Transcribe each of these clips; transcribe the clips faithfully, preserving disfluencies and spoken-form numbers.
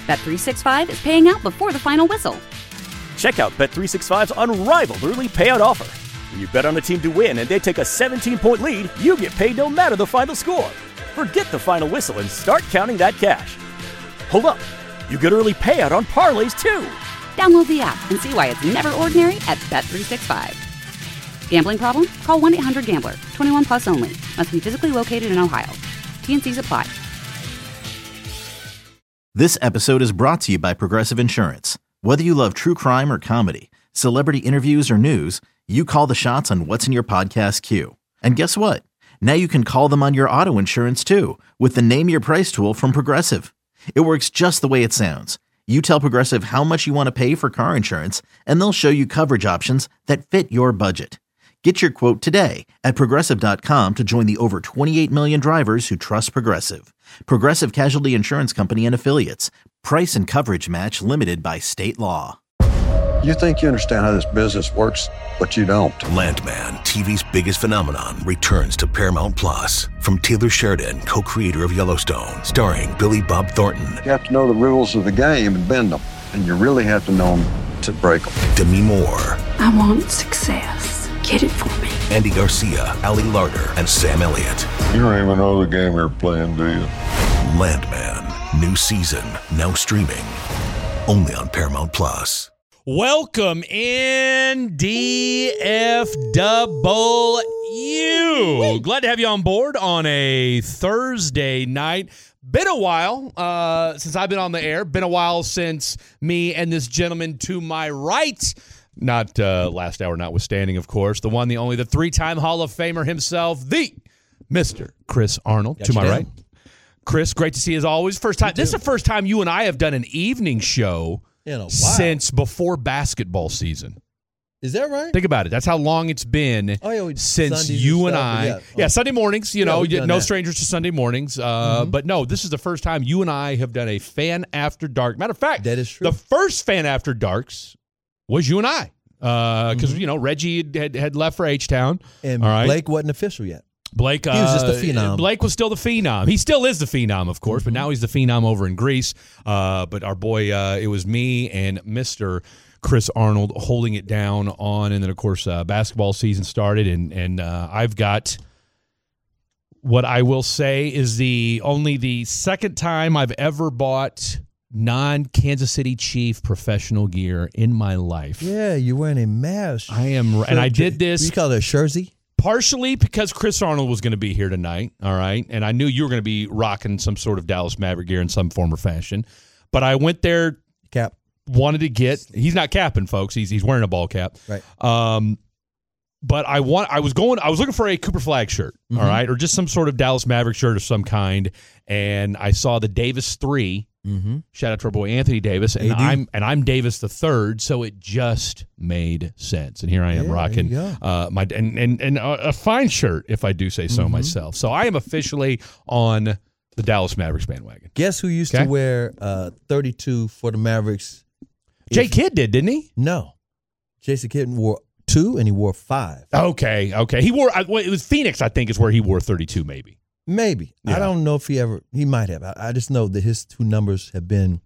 Bet three sixty-five is paying out before the final whistle. Check out Bet three sixty-five's unrivaled early payout offer. When you bet on a team to win and they take a seventeen-point lead, you get paid no matter the final score. Forget the final whistle and start counting that cash. Hold up. You get early payout on parlays, too. Download the app and see why it's never ordinary at Bet three sixty-five. Gambling problem? Call one eight hundred gambler. twenty-one plus only. Must be physically located in Ohio. T N Cs apply. This episode is brought to you by Progressive Insurance. Whether you love true crime or comedy, celebrity interviews or news, you call the shots on what's in your podcast queue. And guess what? Now you can call them on your auto insurance too with the Name Your Price tool from Progressive. It works just the way it sounds. You tell Progressive how much you want to pay for car insurance, and they'll show you coverage options that fit your budget. Get your quote today at Progressive dot com to join the over twenty-eight million drivers who trust Progressive. Progressive Casualty Insurance Company and Affiliates. Price and coverage match limited by state law. You think you understand how this business works, but you don't. Landman, T V's biggest phenomenon, returns to Paramount Plus. From Taylor Sheridan, co-creator of Yellowstone, starring Billy Bob Thornton. You have to know the rules of the game and bend them, and you really have to know them to break them. Demi Moore. I want success. Get it for me. Andy Garcia, Ali Larter, and Sam Elliott. You don't even know the game you're playing, do you? Landman, new season, now streaming, only on Paramount Plus. Welcome in D F W. Glad to have you on board on a Thursday night. Been a while uh, since I've been on the air. Been a while since me and this gentleman to my right, not uh, last hour notwithstanding, of course, the one, the only, the three-time Hall of Famer himself, the Mister Chris Arnold, Got to my down. right. Chris, great to see you as always. First time. This is the first time you and I have done an evening show In a while. since before basketball season. Is that right? Think about it. That's how long it's been Oh, yeah, we- since Sundays you and and stuff, I. yeah. Yeah, Oh. Sunday mornings, you Yeah, know, we've you- done no that. strangers to Sunday mornings. Uh, Mhm. But no, this is the first time you and I have done a Fan After Dark. Matter of fact, That is true. the first Fan After Darks was you and I. Because, Mhm. you know, Reggie had, had, had left for H-Town. And All right. Blake wasn't official yet. Blake, uh, He was just the phenom. Blake was still the phenom. He still is the phenom, of course, but now he's the phenom over in Greece. Uh, but our boy, uh, it was me and Mister Chris Arnold holding it down on, and then of course uh, basketball season started, and and uh, I've got what I will say is the only the second time I've ever bought non-Kansas City Chief professional gear in my life. Yeah, you're wearing a mask. I am, and I did this. You call it a jersey? Partially because Chris Arnold was going to be here tonight, all right? And I knew you were going to be rocking some sort of Dallas Maverick gear in some form or fashion. But I went there, Cap. wanted to get – he's not capping, folks. He's he's wearing a ball cap. Right. Um, but I want I was going – I was looking for a Cooper Flag shirt, Mhm. all right, or just some sort of Dallas Maverick shirt of some kind. And I saw the Davis three. Mm-hmm. Shout out to our boy Anthony Davis, and A D. I'm and I'm Davis the third, so it just made sense. And here I am Yeah, rocking there you go. uh, my and and, and a, a fine shirt, if I do say so Mhm. myself. So I am officially on the Dallas Mavericks bandwagon. Guess who used Okay. to wear uh, thirty-two for the Mavericks? Jay If- Kidd did, didn't he? No. Jason Kidd wore two and he wore five. Okay, okay. He wore. I- well, it was Phoenix, I think, is where he wore thirty-two, maybe. Maybe. Yeah. I don't know if he ever, he might have. I, I just know that his two numbers have been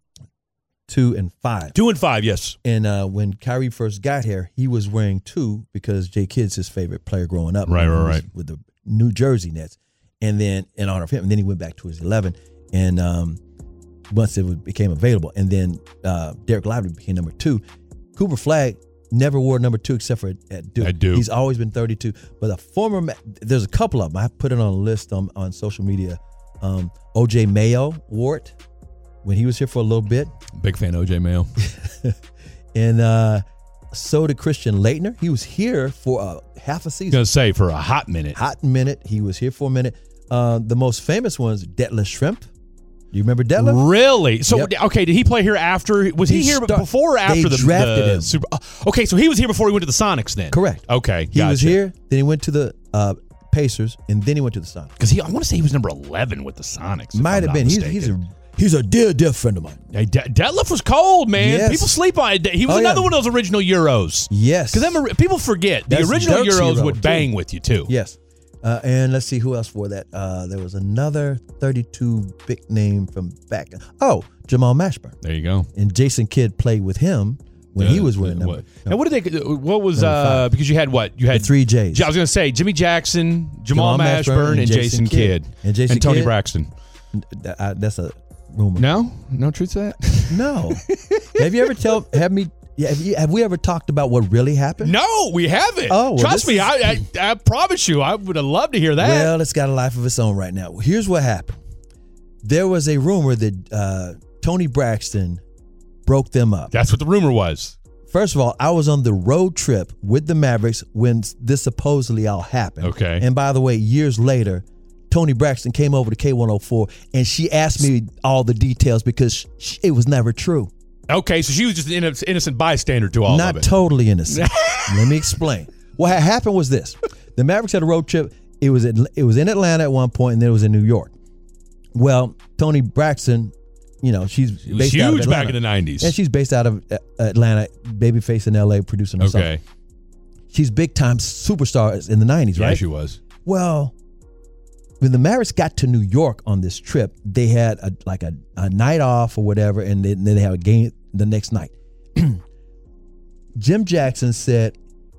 two and five. Two and five, yes. And uh, when Kyrie first got here, he was wearing two because Jay Kidd's his favorite player growing up. Right, He right, was right. With the New Jersey Nets. And then, in honor of him, and then he went back to his eleven. And um, once it was, became available, and then uh, Derek Lively became number two. Cooper Flag never wore number two except for at Duke. At Duke. He's always been thirty-two. But a former, Ma- there's a couple of them. I put it on a list on, on social media. Um, O J Mayo wore it when he was here for a little bit. Big fan of O J Mayo. And uh, so did Christian Laettner. He was here for a half a season. Gonna say for a hot minute. Hot minute. He was here for a minute. Uh, the most famous ones, Detlef Schrempf. Do you remember Detlef? Really? So Yep. okay, did he play here after? Was he, He here start- before or after they the, drafted the him. Super? oh, Okay, so he was here before he went to the Sonics then. Correct. Okay, He was gotcha. here, then he went to the uh, Pacers, and then he went to the Sonics. Because he, I want to say he was number eleven with the Sonics. if Might I'm have not been. He's, mistaken. he's a he's a dear, dear friend of mine. Hey, De- Detlef was cold, man. Yes. People sleep on it. He was Oh, yeah. another one of those original Euros. Yes. Because people forget the That's original Dirk's Euros hero, would too. bang with you too. Yes. Uh, and let's see who else wore that. Uh, there was another thirty-two big name from back. Oh, Jamal Mashburn. There you go. And Jason Kidd played with him when uh, he was wearing number. What? And what did they? What was uh? Because you had what? You had the three J's. I was going to say Jimmy Jackson, Jamal, Jamal Mashburn, Mashburn, and, and Jason, Jason Kidd. Kidd, and Jason and Tony Kidd, Braxton. Uh, that's a rumor. No, no truth to that. No. Have you ever tell? Have me? Yeah, have, you, have we ever talked about what really happened? No, we haven't. Oh, well, trust me, is, I, I I promise you, I would have loved to hear that. Well, it's got a life of its own right now. Here's what happened. There was a rumor that uh, Tony Braxton broke them up. That's what the rumor was. First of all, I was on the road trip with the Mavericks when this supposedly all happened. Okay. And by the way, years later, Tony Braxton came over to K one oh four and she asked me all the details because she, it was never true. Okay, so she was just an innocent bystander to all Not of it. Not totally innocent. Let me explain. What had happened was this. The Mavericks had a road trip. It was at, it was in Atlanta at one point, and then it was in New York. Well, Tony Braxton, you know, she's it was based huge out of Atlanta. back in the nineties. And she's based out of uh, Atlanta, babyface in L A, producing herself. Okay. She's big-time superstar in the nineties, right? Yeah, she was. Well, when the Mavericks got to New York on this trip, they had a, like a, a night off or whatever, and then they had a game the next night. Jim Jackson said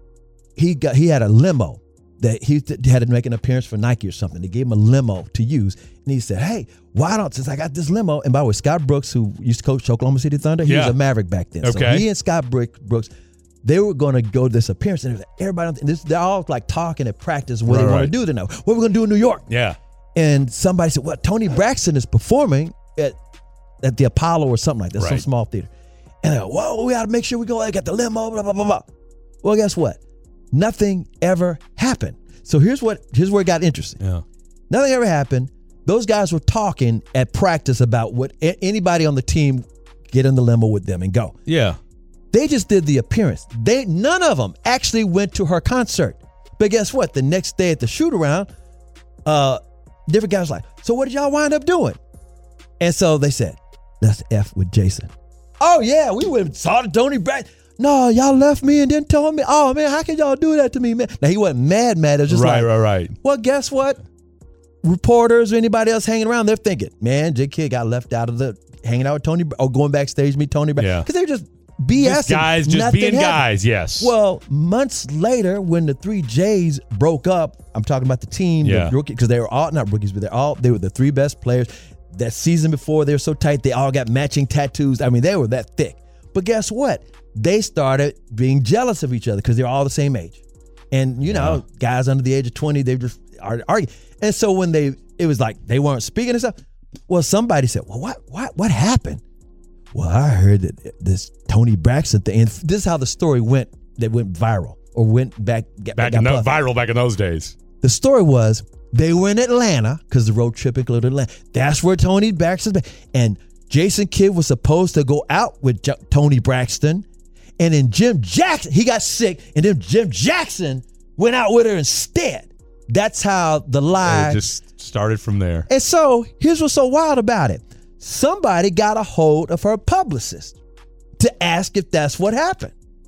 he got he had a limo that he th- had to make an appearance for Nike or something. They gave him a limo to use, and he said, "Hey, why don't since I got this limo?" And by the way, Scott Brooks, who used to coach Oklahoma City Thunder, he yeah. was a Maverick back then. Okay. So he and Scott Brooks, they were going to go to this appearance, and everybody, and this, they're all like talking at practice what right, they want right. to do tonight. What we're going to do in New York? Yeah. And somebody said, "Well, Tony Braxton is performing at at the Apollo or something like that, right. some small theater." And they're like, "Whoa, we got to make sure we go. I got the limo, blah blah blah blah." Well, guess what? Nothing ever happened. So here's what here's where it got interesting. Yeah. Nothing ever happened. Those guys were talking at practice about what a- anybody on the team get in the limo with them and go. Yeah. They just did the appearance. They none of them actually went to her concert. But guess what? The next day at the shoot around, uh, different guys were like, "So what did y'all wind up doing?" And so they said, "Let's F with Jason." "Oh yeah, we went and saw the Tony Braxton." "No, y'all left me and didn't tell me." "Oh man, how can y'all do that to me, man?" Now he wasn't mad, mad. It was just right, like, right, right. Well, guess what? Reporters or anybody else hanging around, they're thinking, "Man, J Kid got left out of the hanging out with Tony or going backstage to meet Tony Braxton." Yeah. Because they were just BSing. Just guys, just Nothing being happened. guys. Yes. Well, months later, when the three J's broke up, I'm talking about the team, Yeah. the rookie, because they were all not rookies, but they're all they were the three best players. That season before, they were so tight, they all got matching tattoos. I mean, they were that thick. But guess what? They started being jealous of each other because they're all the same age. And, you know, yeah. guys under the age of twenty, they just argue. And so when they, it was like they weren't speaking and stuff. Well, somebody said, "Well, what, what, what happened?" "Well, I heard that this Tony Braxton thing," and this is how the story went that went viral or went back. Got, back got in the, puffed. viral back in those days. The story was they were in Atlanta because the road trip included Atlanta. That's where Tony Braxton, and Jason Kidd was supposed to go out with J- Tony Braxton. And then Jim Jackson, he got sick, and then Jim Jackson went out with her instead. That's how the lie It just started from there. And so here's what's so wild about it. Somebody got a hold of her publicist to ask if that's what happened.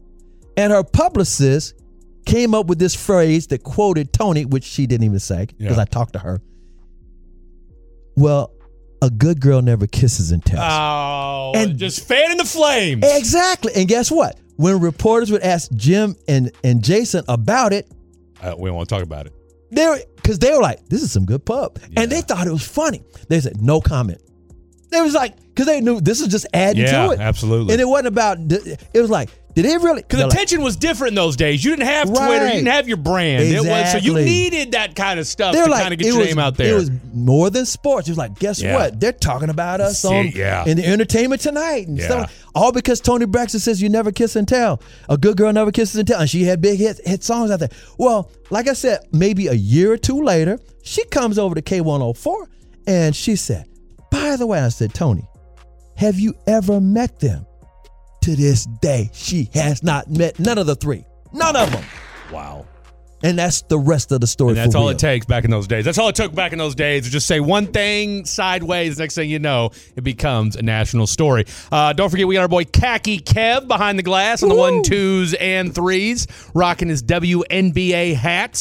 And her publicist came up with this phrase that quoted Tony, which she didn't even say because Yeah. I talked to her. "Well, a good girl never kisses and tells." Oh, And- just fanning the flames. Exactly. And guess what? When reporters would ask Jim and, and Jason about it, Uh, we don't want to talk about it. they were because they were like, "This is some good pub," yeah. and they thought it was funny. They said no comment. They was like, because they knew this was just adding Yeah, to it. absolutely. And it wasn't about. It was like, did it really? Because They're attention like, was different in those days. You didn't have Right. Twitter. You didn't have your brand. It was, so you Exactly. needed that kind of stuff They're to like, kind of get it your was, name out there. It was more than sports. It was like, guess Yeah. what? They're talking about us See, on yeah. in the Entertainment Tonight and Yeah. stuff. All because Tony Braxton says you never kiss and tell. A good girl never kisses and tell. And she had big hit hit songs out there. Well, like I said, maybe a year or two later, she comes over to K one oh four and she said, "By the way," I said, "Tony, have you ever met them?" To this day, she has not met none of the three. None of them. Wow. And that's the rest of the story. And that's for all real. it takes back in those days. That's all it took back in those days. To just say one thing sideways, next thing you know, it becomes a national story. Uh, don't forget, we got our boy Khaki Kev behind the glass on the Woo. one, twos, and threes, rocking his W N B A hats.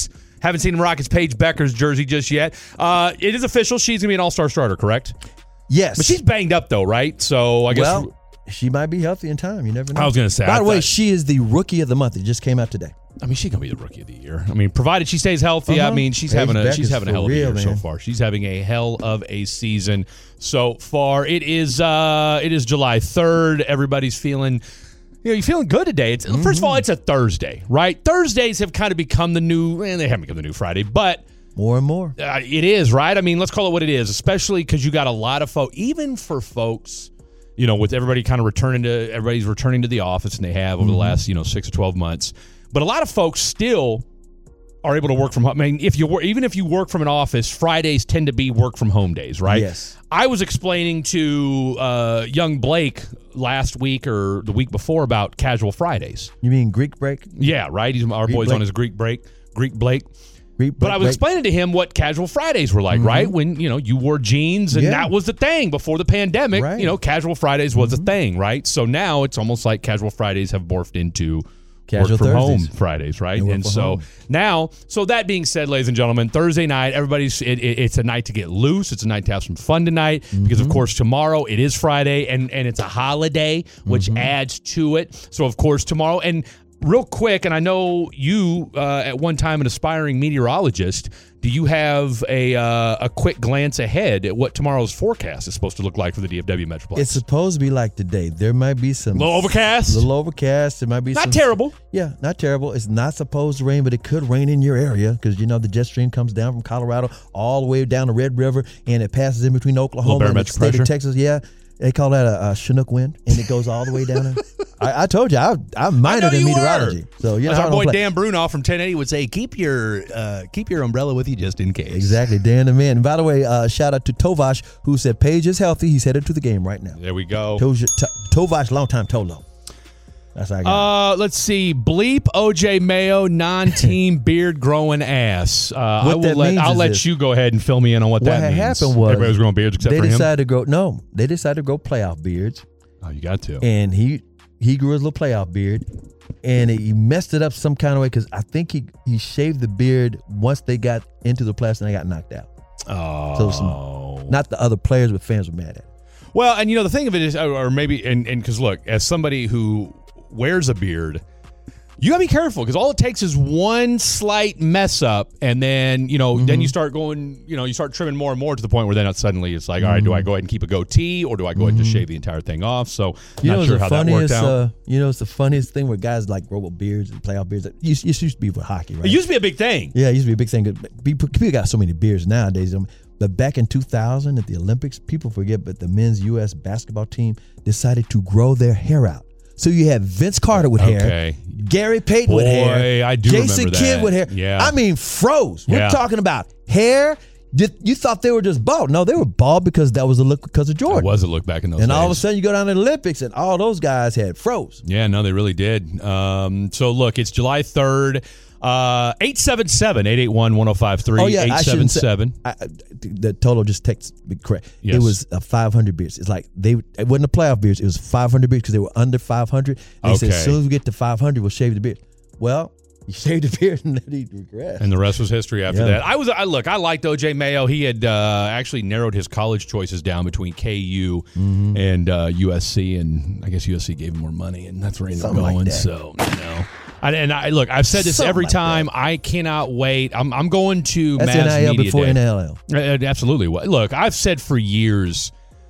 Haven't seen him rock his Paige Becker's jersey just yet. Uh, it is official. She's going to be an all-star starter, correct? Yes. But she's banged up, though, right? So I guess. Well, she might be healthy in time. You never know. I was going to say. By I the way, thought, she is the rookie of the month. It just came out today. I mean, she's going to be the rookie of the year. I mean, provided she stays healthy. Uh-huh. I mean, she's Paige having a Becker's she's having a for hell of a real, year so man. far. She's having a hell of a season so far. It is uh, it is July third. Everybody's feeling. You know, you're feeling good today. It's mm-hmm. First of all, it's a Thursday, right? Thursdays have kind of become the new, and they haven't become the new Friday, but more and more. Uh, it is, right? I mean, let's call it what it is, especially because you got a lot of folks, even for folks, you know, with everybody kind of returning to, everybody's returning to the office, and they have over mm-hmm. the last, you know, six or twelve months. But a lot of folks still are able to work from home. I mean, if you even if you work from an office, Fridays tend to be work from home days, right? Yes. I was explaining to uh, young Blake last week or the week before about casual Fridays. You mean Greek break? Yeah, right. He's our Greek boy's Blake. on his Greek break, Greek Blake. Greek But I was break. explaining to him what casual Fridays were like, mm-hmm. right? When, you know, you wore jeans and Yeah. that was the thing before the pandemic. Right. You know, casual Fridays was mm-hmm. a thing, right? So now it's almost like casual Fridays have morphed into Casual work from Thursdays. home Fridays, right? And work And from so home. now, so that being said, ladies and gentlemen, Thursday night, everybody's it, it, it's a night to get loose. It's a night to have some fun tonight mm-hmm. because, of course, tomorrow it is Friday and and it's a holiday, which mm-hmm. adds to it. So, of course, tomorrow and real quick, and I know you uh, at one time an aspiring meteorologist. Do you have a uh, a quick glance ahead at what tomorrow's forecast is supposed to look like for the D F W Metroplex? It's supposed to be like today. There might be some little overcast. Little overcast. There might be not some, terrible. Yeah, not terrible. It's not supposed to rain, but it could rain in your area because you know the jet stream comes down from Colorado all the way down the Red River and it passes in between Oklahoma and the state pressure. of Texas. Yeah. They call that a, a Chinook wind, and it goes all the way down there. I, I told you, I, I'm minored in meteorology. Were. So you know, As our I don't boy play. Dan Brunoff from ten eighty would say, keep your uh, keep your umbrella with you just in case. Exactly, Dan the man. And by the way, uh, shout out to Tovash, who said Paige is healthy. He's headed to the game right now. There we go. To- to- Tovash, long time Tolo. That's how I got uh, let's see. Bleep O J Mayo, non-team beard growing ass. Uh, what I will that let, means I'll is let this. you go ahead and fill me in on what, what that had means. happened was Everybody was growing beards except they for him. decided to grow. No, they decided to grow playoff beards. Oh, you got to. And he he grew his little playoff beard, and he messed it up some kind of way because I think he he shaved the beard once they got into the playoffs and they got knocked out. Oh, so some, not the other players, but fans were mad at it. Well, and you know the thing of it is, or maybe, and and because look, as somebody who wears a beard, you gotta be careful because all it takes is one slight mess up, and then you know, mm-hmm. then you start going, you know, you start trimming more and more to the point where then suddenly it's like, all right, mm-hmm. do I go ahead and keep a goatee, or do I go ahead and just shave the entire thing off? So, you not know, sure the how that worked out. Uh, you know, it's the funniest thing where guys like grow up beards and playoff beards. It used, it used to be for hockey, right? It used to be a big thing. Yeah, it used to be a big thing. People, people got so many beards nowadays. But back in two thousand at the Olympics, people forget, but the men's U S basketball team decided to grow their hair out. So you had Vince Carter with okay. hair, Gary Payton Boy, with hair, I do Jason remember Kidd that. with hair. Yeah. I mean, froze. We're yeah. talking about hair. Did, you thought they were just bald. No, they were bald because that was a look because of Jordan. It was a look back in those and days. all of a sudden you go down to the Olympics and all those guys had froze. Yeah, no, they really did. Um, so look, it's July third. Uh, eight seven seven, eight eight one, one oh five three. Oh, yeah, eight seven seven. I shouldn't say, I, the total just text me correct. Yes. It was uh, five hundred beers. It's like they it wasn't a playoff beers. It was five hundred beers because they were under five hundred. They okay. said as soon as we get to five hundred, we'll shave the beard. Well, you shaved the beard and then he regressed. And the rest was history after yeah. that. I was, I look, I liked O J Mayo. He had uh, actually narrowed his college choices down between K U mm-hmm. and uh, U S C, and I guess U S C gave him more money, and that's where he ended up going. Like so, you know. I, and I look, I've said this Something every like time. that. I cannot wait. I'm, I'm going to That's Mavs N I L Media before Day. N L L. Uh, absolutely. Look, I've said for years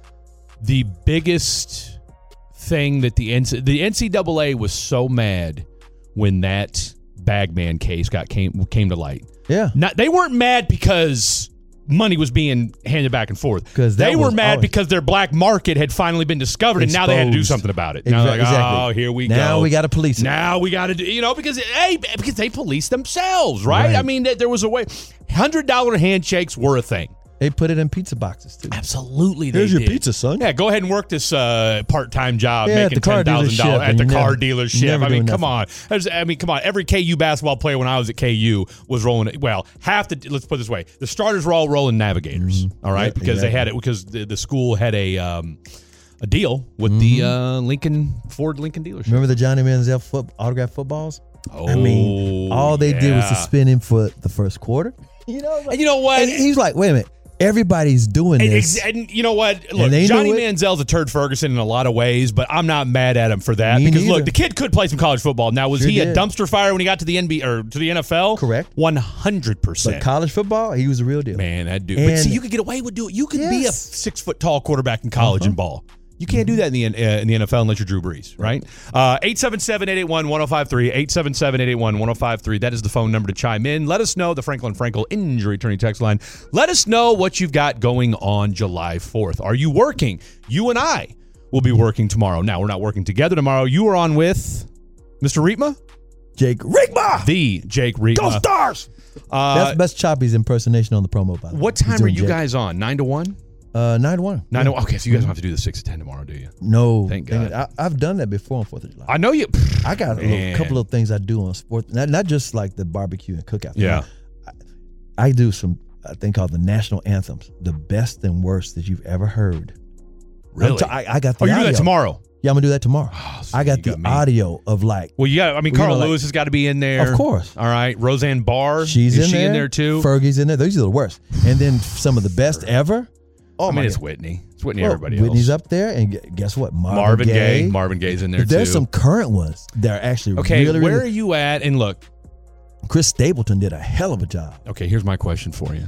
the biggest thing that the N C, the N C double A was so mad when that Bagman case got came came to light. Yeah, Not, they weren't mad because money was being handed back and forth. Because they were mad always, because their black market had finally been discovered, and now they had to do something about it. Now they're like, exactly. oh, here we now go. Now we got to police it. Now we got to do, you know, because hey, because they police themselves, right? Right. I mean, there was a way. Hundred dollar handshakes were a thing. They put it in pizza boxes too. Absolutely, they Here's your did. pizza, son. Yeah, go ahead and work this uh, part-time job, Yeah, at making the car ten thousand dollars dealership, at the and you're car never- dealership. never I mean, doing come on. There's, I mean, come on. Every K U basketball player when I was at K U was rolling. Well, half the let's put it this way: the starters were all rolling Navigators. Mm-hmm. All right, Yeah, because exactly. they had it because the, the school had a um, a deal with Mm-hmm. the uh, Lincoln Ford Lincoln dealership. Remember the Johnny Manziel foot, autograph footballs? Oh, I mean, all they yeah. did was suspend him for the first quarter. You know, like, and you know what? And he's like, wait a minute. Everybody's doing and, this. and you know what? Look, they Johnny knew it. Manziel's a turd Ferguson in a lot of ways, but I'm not mad at him for that. Me because neither. look, the kid could play some college football. Now, was Sure he a did. dumpster fire when he got to the N B A or to the N F L? Correct. one hundred percent. But college football, he was a real deal. Man, that dude. But And- see, you could get away with doing. You could be a Yes. six foot tall quarterback in college Uh-huh. and ball. You can't do that in the uh, in the N F L unless you're Drew Brees, right? Uh, eight seven seven, eight eight one, one oh five three, eight seven seven, eight eight one, one oh five three. That is the phone number to chime in. Let us know, the Franklin Frankel Injury Attorney text line. Let us know what you've got going on July fourth. Are you working? You and I will be working tomorrow. Now, we're not working together tomorrow. You are on with Mister Rietma? Jake Rietma! The Jake Rietma. Go Stars! Uh, That's best Choppy's impersonation on the promo, by the way. what He's time are doing you Jake. guys on? nine to one? Uh, nine to one. Nine to one. Okay, so you guys don't have to do the six to ten tomorrow, do you? No. Thank dang God. it. I, I've done that before on fourth of July. I know you. I got a Man. little, couple of things I do on sports, not, not just like the barbecue and cookout. Yeah. I, I do some, I think called the national anthems, the best and worst that you've ever heard. Really? I'm t- I, I got the Oh, you're audio. doing that tomorrow? Yeah, I'm gonna do that tomorrow. Oh, so I got you the got me. audio of like, Well, you got. I mean, Well, you Carl know, like- Lewis has got to be in there, of course. All right, Roseanne Barr. She's is in she there. in there too? Fergie's in there. Those are the worst. And then some of the best ever. Oh I mean, my it's God. Whitney. It's Whitney. Well, everybody Whitney's else. up there, and gu- guess what? Marvin, Marvin Gaye. Gaye. Marvin Gaye's in there But there's too. some current ones that are actually Okay, really, where really. are you at? And look, Chris Stapleton did a hell of a job. okay, here's my question for you.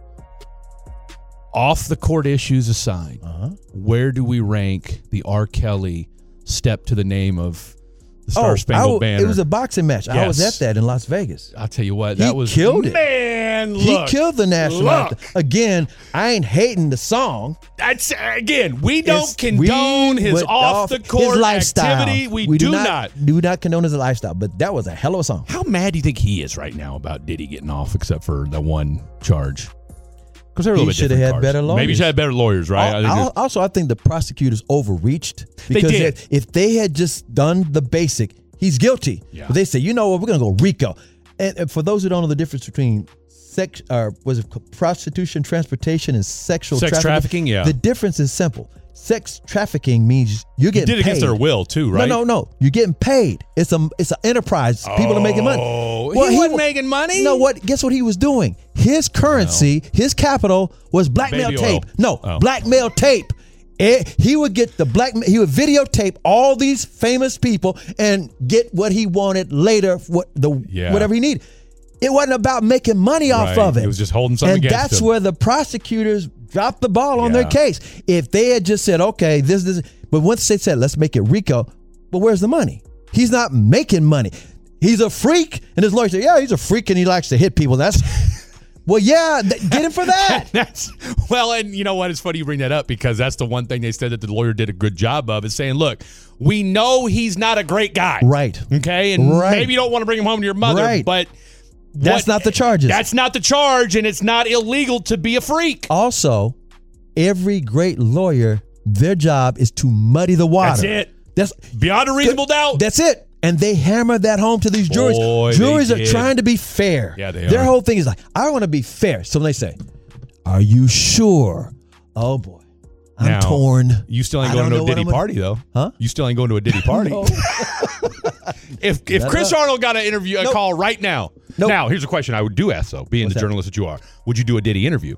Off the court issues aside, Uh-huh. where do we rank the R. Kelly step to the name of the Oh, Star I Spangled w- Banner? It was a boxing match. I was Yes. at that in Las Vegas. I'll tell you what, He that was killed it. Man, He look, killed the national look. anthem. Again, I ain't hating the song. That's again, we don't It's- condone we his went off the his court lifestyle. activity. We, do, not. do not condone his lifestyle. But that was a hell of a song. How mad do you think he is right now about Diddy getting off, except for the one charge? Because they're a He little bit should have different had cars. better Maybe he lawyers. should have better lawyers, right? I think Al- that- also, I think the prosecutors overreached because did. if- if they had just done the basic, he's guilty. Yeah. But they say, you know what, we're gonna go RICO. And, and for those who don't know the difference between sex, or was it prostitution, transportation, and sexual Sex trafficking? trafficking, yeah. The difference is simple. Sex trafficking means you're He getting did it paid. against their will too, right? No, no, no. You're getting paid. It's a it's an enterprise. People are making money. Oh, he wasn't wa- making money? No, what? Guess what he was doing? His currency, his capital was blackmail Baby tape. oil. No, Oh. blackmail tape. It- he would get the black. He would videotape all these famous people and get what he wanted later. What the Yeah. whatever he needed. It wasn't about making money off Right. of it. He was just holding something and against that's him. where the prosecutors dropped the ball on their Yeah. case. If they had just said, okay, this, this, but once they said, let's make it RICO, but where's the money? He's not making money. He's a freak. And his lawyer said, yeah, he's a freak and he likes to hit people. That's, well, yeah, th- get him for that. That's well, and you know what? It's funny you bring that up because that's the one thing they said that the lawyer did a good job of is saying, look, we know he's not a great guy. Right. Okay. And Right. maybe you don't want to bring him home to your mother, Right. but That's what- not the charges. That's not the charge, and it's not illegal to be a freak. Also, every great lawyer, their job is to muddy the water. That's it. That's Beyond a reasonable doubt. That's it. And they hammer that home to these juries. Boy, they juries are did. trying to be fair. Yeah, they Their are. whole thing is like, I want to be fair. So when they say, are you sure? Oh, boy. I'm Now, torn. You still ain't I going don't to know a what Diddy I'm gonna- party, though. Huh? You still ain't going to a Diddy party. No. If if Not Chris enough. Arnold got an interview, a Nope. call right now. Nope. Now, here's a question I would do ask, though, being What's the that? journalist that you are. Would you do a Diddy interview?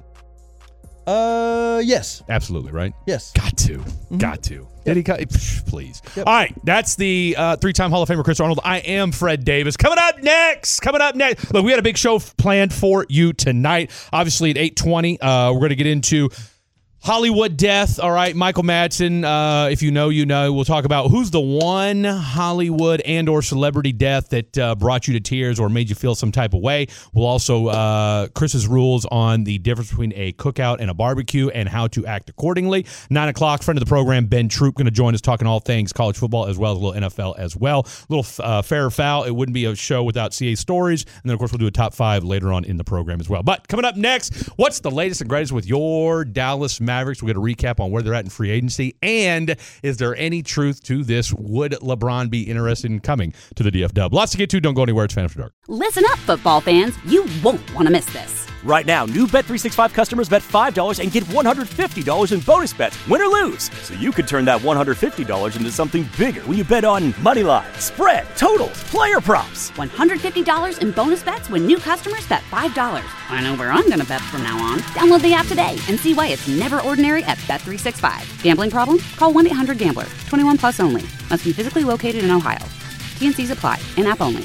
Uh, yes. Absolutely, right? Yes. Got to. Got to. Diddy, co- psh, please. All right. That's the uh, three-time Hall of Famer Chris Arnold. I am Fred Davis. Coming up next. Coming up next. Look, we had a big show f- planned for you tonight. Obviously, at eight twenty, uh, we're going to get into Hollywood death. All right, Michael Madsen, uh, if you know, you know. We'll talk about who's the one Hollywood and or celebrity death that uh, brought you to tears or made you feel some type of way. We'll also, uh, Chris's rules on the difference between a cookout and a barbecue and how to act accordingly. Nine o'clock, friend of the program, Ben Troop, going to join us talking all things college football as well as a little N F L as well. A little uh, fair or foul. It wouldn't be a show without C A stories. And then, of course, we'll do a top five later on in the program as well. But coming up next, what's the latest and greatest with your Dallas Mavericks? We'll get a recap on where they're at in free agency. And is there any truth to this? Would LeBron be interested in coming to the D F W? Lots to get to. Don't go anywhere. It's Fan After Dark. Listen up, football fans. You won't want to miss this. Right now, new Bet three sixty-five customers bet five dollars and get one hundred fifty dollars in bonus bets, win or lose. So you could turn that one hundred fifty dollars into something bigger when you bet on money line, spread, totals, player props. one hundred fifty dollars in bonus bets when new customers bet five dollars. I know where I'm going to bet from now on. Download the app today and see why it's never ordinary at Bet three sixty-five. Gambling problem? Call one eight hundred gambler. twenty-one plus only. Must be physically located in Ohio. T N Cs apply. In-app only.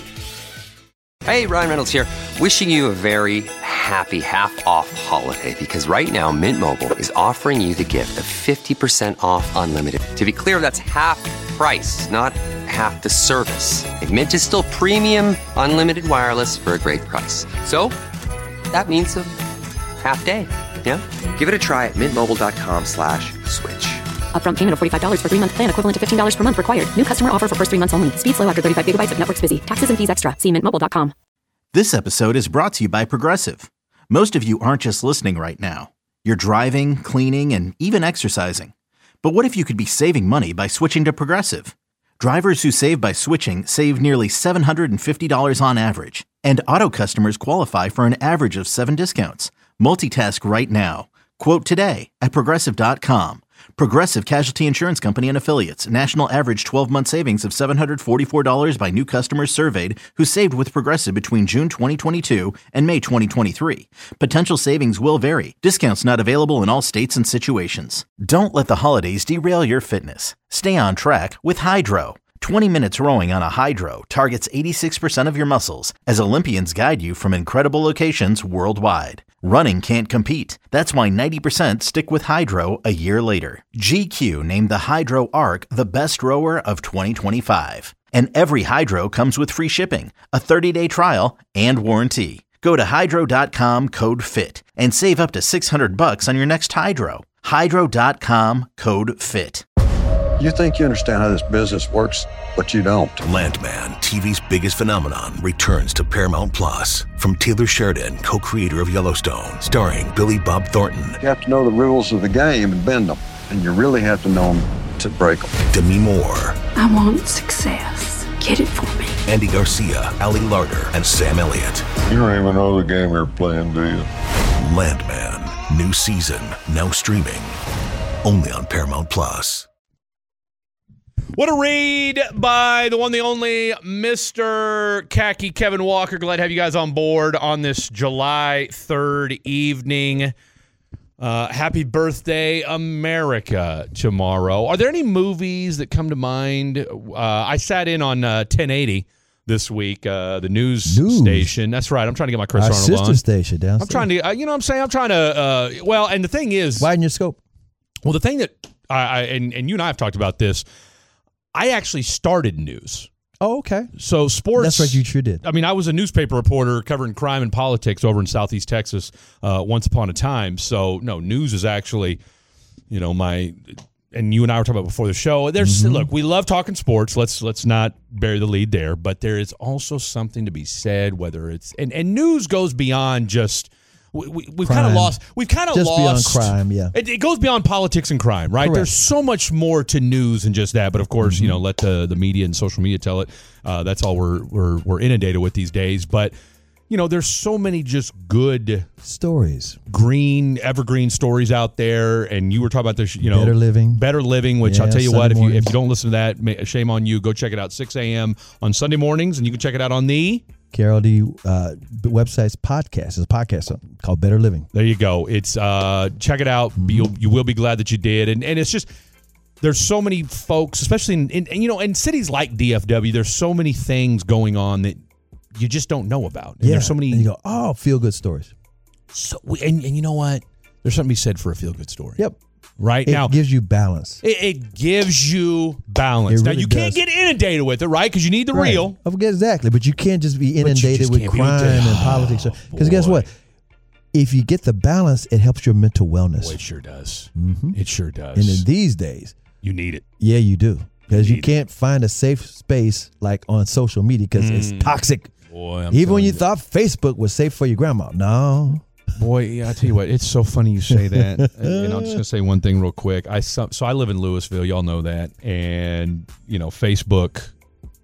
Hey, Ryan Reynolds here. Wishing you a very happy half-off holiday because right now Mint Mobile is offering you the gift of fifty percent off unlimited. To be clear, that's half price, not half the service. Like Mint is still premium unlimited wireless for a great price. So that means a half day. Yeah? Give it a try at mintmobile.com slash switch. Upfront payment of forty-five dollars for three-month plan equivalent to fifteen dollars per month required. New customer offer for first three months only. Speed slow after thirty-five gigabytes if network's busy. Taxes and fees extra. See mint mobile dot com. This episode is brought to you by Progressive. Most of you aren't just listening right now. You're driving, cleaning, and even exercising. But what if you could be saving money by switching to Progressive? Drivers who save by switching save nearly seven hundred fifty dollars on average. And auto customers qualify for an average of seven discounts. Multitask right now. Quote today at Progressive dot com. Progressive Casualty Insurance Company and Affiliates. National average twelve-month savings of seven hundred forty-four dollars by new customers surveyed who saved with Progressive between June twenty twenty-two and May twenty twenty-three. Potential savings will vary. Discounts not available in all states and situations. Don't let the holidays derail your fitness. Stay on track with Hydro. twenty minutes rowing on a Hydro targets eighty-six percent of your muscles as Olympians guide you from incredible locations worldwide. Running can't compete. That's why ninety percent stick with Hydro a year later. G Q named the Hydro Arc the best rower of twenty twenty-five. And every Hydro comes with free shipping, a thirty-day trial, and warranty. Go to hydro dot com, code FIT, and save up to six hundred bucks on your next Hydro. hydro dot com, code FIT. You think you understand how this business works, but you don't. Landman, T V's biggest phenomenon, returns to Paramount Plus. From Taylor Sheridan, co-creator of Yellowstone, starring Billy Bob Thornton. You have to know the rules of the game and bend them, and you really have to know them to break them. Demi Moore. I want success. Get it for me. Andy Garcia, Ali Larter, and Sam Elliott. You don't even know the game you're playing, do you? Landman, new season, now streaming, only on Paramount Plus. What a read by the one, the only Mister Khaki Kevin Walker. Glad to have you guys on board on this July third evening. Uh, happy birthday, America, tomorrow. Are there any movies that come to mind? Uh, I sat in on uh, ten eighty this week, uh, the news, news station. That's right. I'm trying to get my Chris Our Arnold sister on. station downstairs. I'm trying to, uh, you know what I'm saying? I'm trying to, uh, well, and the thing is. Widen your scope. Well, the thing that, I, I and, and you and I have talked about this, I actually started news. Oh, okay. So sports. That's right, you sure did. I mean, I was a newspaper reporter covering crime and politics over in Southeast Texas uh, once upon a time. So, no, news is actually, you know, my, and you and I were talking about before the show. There's mm-hmm. Look, we love talking sports. Let's let's not bury the lead there. But there is also something to be said, whether it's, and, and news goes beyond just, We, we, we've kind of lost. We've kind of lost. Just beyond crime, yeah. It, it goes beyond politics and crime, right? Correct. There's so much more to news than just that. But of course, mm-hmm. you know, let the, the media and social media tell it. Uh, that's all we're we're we're inundated with these days. But you know, there's so many just good stories, green evergreen stories out there. And you were talking about this, you know, Better Living, Better Living, which yeah, I'll tell you Sunday what, if you mornings. if you don't listen to that, shame on you. Go check it out, six a.m. on Sunday mornings, and you can check it out on the K R L D uh, website's podcast. It's a podcast called Better Living. There you go. It's uh, check it out. Mm-hmm. You'll, you will be glad that you did. And and it's just there's so many folks, especially in, in, in you know in cities like D F W. There's so many things going on that you just don't know about. And yeah. There's so many. And you go, oh, feel good stories. So and and you know what? There's something to be said for a feel good story. Yep. Right it now, it gives you balance. It, it gives you balance. It now really you can't does. get inundated with it, right? Because you need the Right. real. Exactly, but you can't just be inundated just with can't be crime inundated. and politics. Oh, Because guess boy. what? If you get the balance, it helps your mental wellness. Boy, it sure does. Mm-hmm. It sure does. And in these days, you need it. yeah, you do. Because you need can't find a safe space like on social media because Mm. it's toxic. Boy, I'm Even when telling you thought Facebook was safe for your grandma. No. Boy, yeah, I tell you what, it's so funny you say that. And I'm just gonna say one thing real quick. I so, so I live in Louisville, y'all know that, and you know Facebook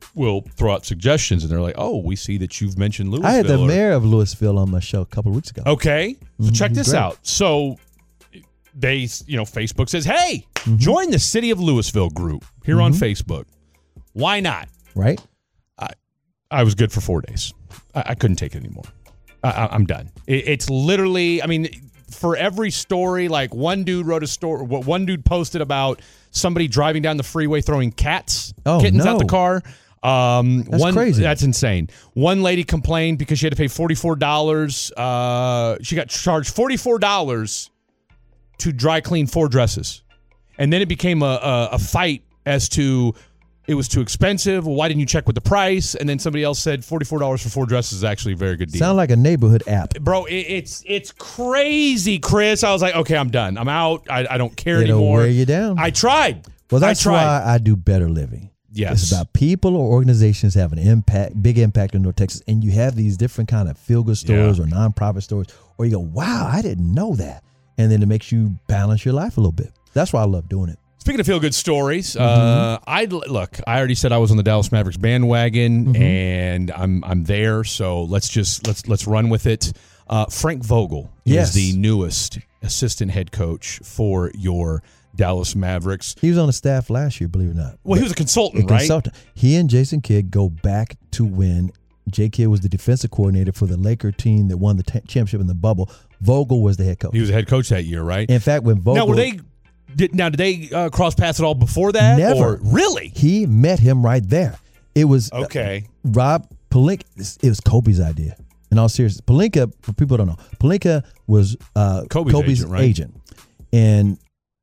will throw out suggestions, and they're like, "Oh, we see that you've mentioned Louisville." I had the or, mayor of Louisville on my show a couple of weeks ago. Okay, so Mm-hmm. check this Great. out. So they, you know, Facebook says, "Hey, Mm-hmm. join the City of Louisville group here Mhm. on Facebook." Why not? Right? I, I was good for four days. I, I couldn't take it anymore. I, I, I'm done. It, it's literally, I mean, for every story, like one dude wrote a story, what one dude posted about somebody driving down the freeway throwing cats, Oh, kittens no. out the car. Um, That's one, crazy. That's insane. One lady complained because she had to pay forty-four dollars. Uh, she got charged forty-four dollars to dry clean four dresses. And then it became a, a, a fight as to it was too expensive. Well, why didn't you check with the price? And then somebody else said forty-four dollars for four dresses is actually a very good deal. Sound like a neighborhood app. Bro, it, it's it's crazy, Chris. I was like, okay, I'm done. I'm out. I, I don't care It'll anymore. wear you down. I tried. Well, that's I tried. why I do Better Living. Yes. It's about people or organizations having an impact, big impact in North Texas, and you have these different kind of feel-good stories Yeah. or nonprofit stories, or you go, wow, I didn't know that. And then it makes you balance your life a little bit. That's why I love doing it. Speaking of feel good stories, Mm-hmm. uh, I look. I already said I was on the Dallas Mavericks bandwagon, Mm-hmm. and I'm I'm there. So let's just let's let's run with it. Uh, Frank Vogel Yes. is the newest assistant head coach for your Dallas Mavericks. He was on the staff last year, believe it or not. Well, he was a consultant, a right? consultant. He and Jason Kidd go back to when J. Kidd was the defensive coordinator for the Laker team that won the t- championship in the bubble. Vogel was the head coach. He was the head coach that year, right? In fact, when Vogel now, were they? Did, now, did they uh, cross paths at all before that? Never. Or, really? He met him right there. It was Okay. uh, Rob Pelinka. It was Kobe's idea. In all seriousness, Pelinka, for people who don't know, Pelinka was uh, Kobe's Kobe's, agent, right? agent. And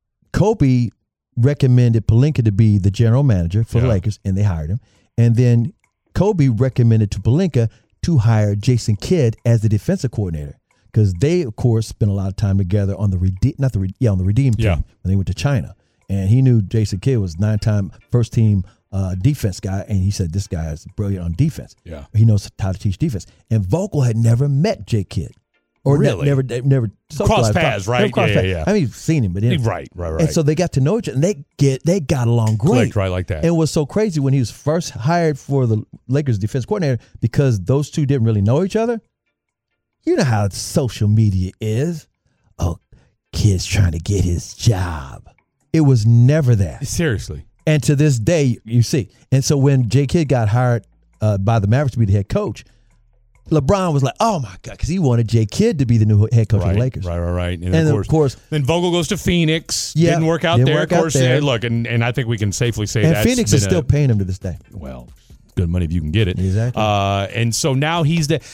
Kobe recommended Pelinka to be the general manager for the Yeah. Lakers, and they hired him. And then Kobe recommended to Pelinka to hire Jason Kidd as the defensive coordinator, because they, of course, spent a lot of time together on the Redeem, not the Re- yeah on the Redeem team Yeah. when they went to China, and he knew Jason Kidd was nine-time first team uh, defense guy, and he said this guy is brilliant on defense. Yeah. He knows how to teach defense. And Vogel had never met Jay Kidd, or ne- Really? never never Crossed socialized. paths, right? Never crossed Yeah, yeah, paths. yeah. I mean, you've seen him, but he- Right, right, right. And so they got to know each other, and they get they got along great, Clicked right like that. And it was so crazy when he was first hired for the Lakers defense coordinator, because those two didn't really know each other. You know how social media is. Oh, kid's trying to get his job. It was never that. Seriously. And to this day, you see. And so when J. Kidd got hired uh, by the Mavericks to be the head coach, LeBron was like, oh, my God, because he wanted J. Kidd to be the new head coach Right, of the Lakers. right, right, right. And, And of, of course, course- then Vogel goes to Phoenix. Yeah, didn't work out didn't there. work of out course, there. yeah, look, and, and I think we can safely say And that's Phoenix been is still a, paying him to this day. well, good money if you can get it. Exactly. Uh, and so now he's the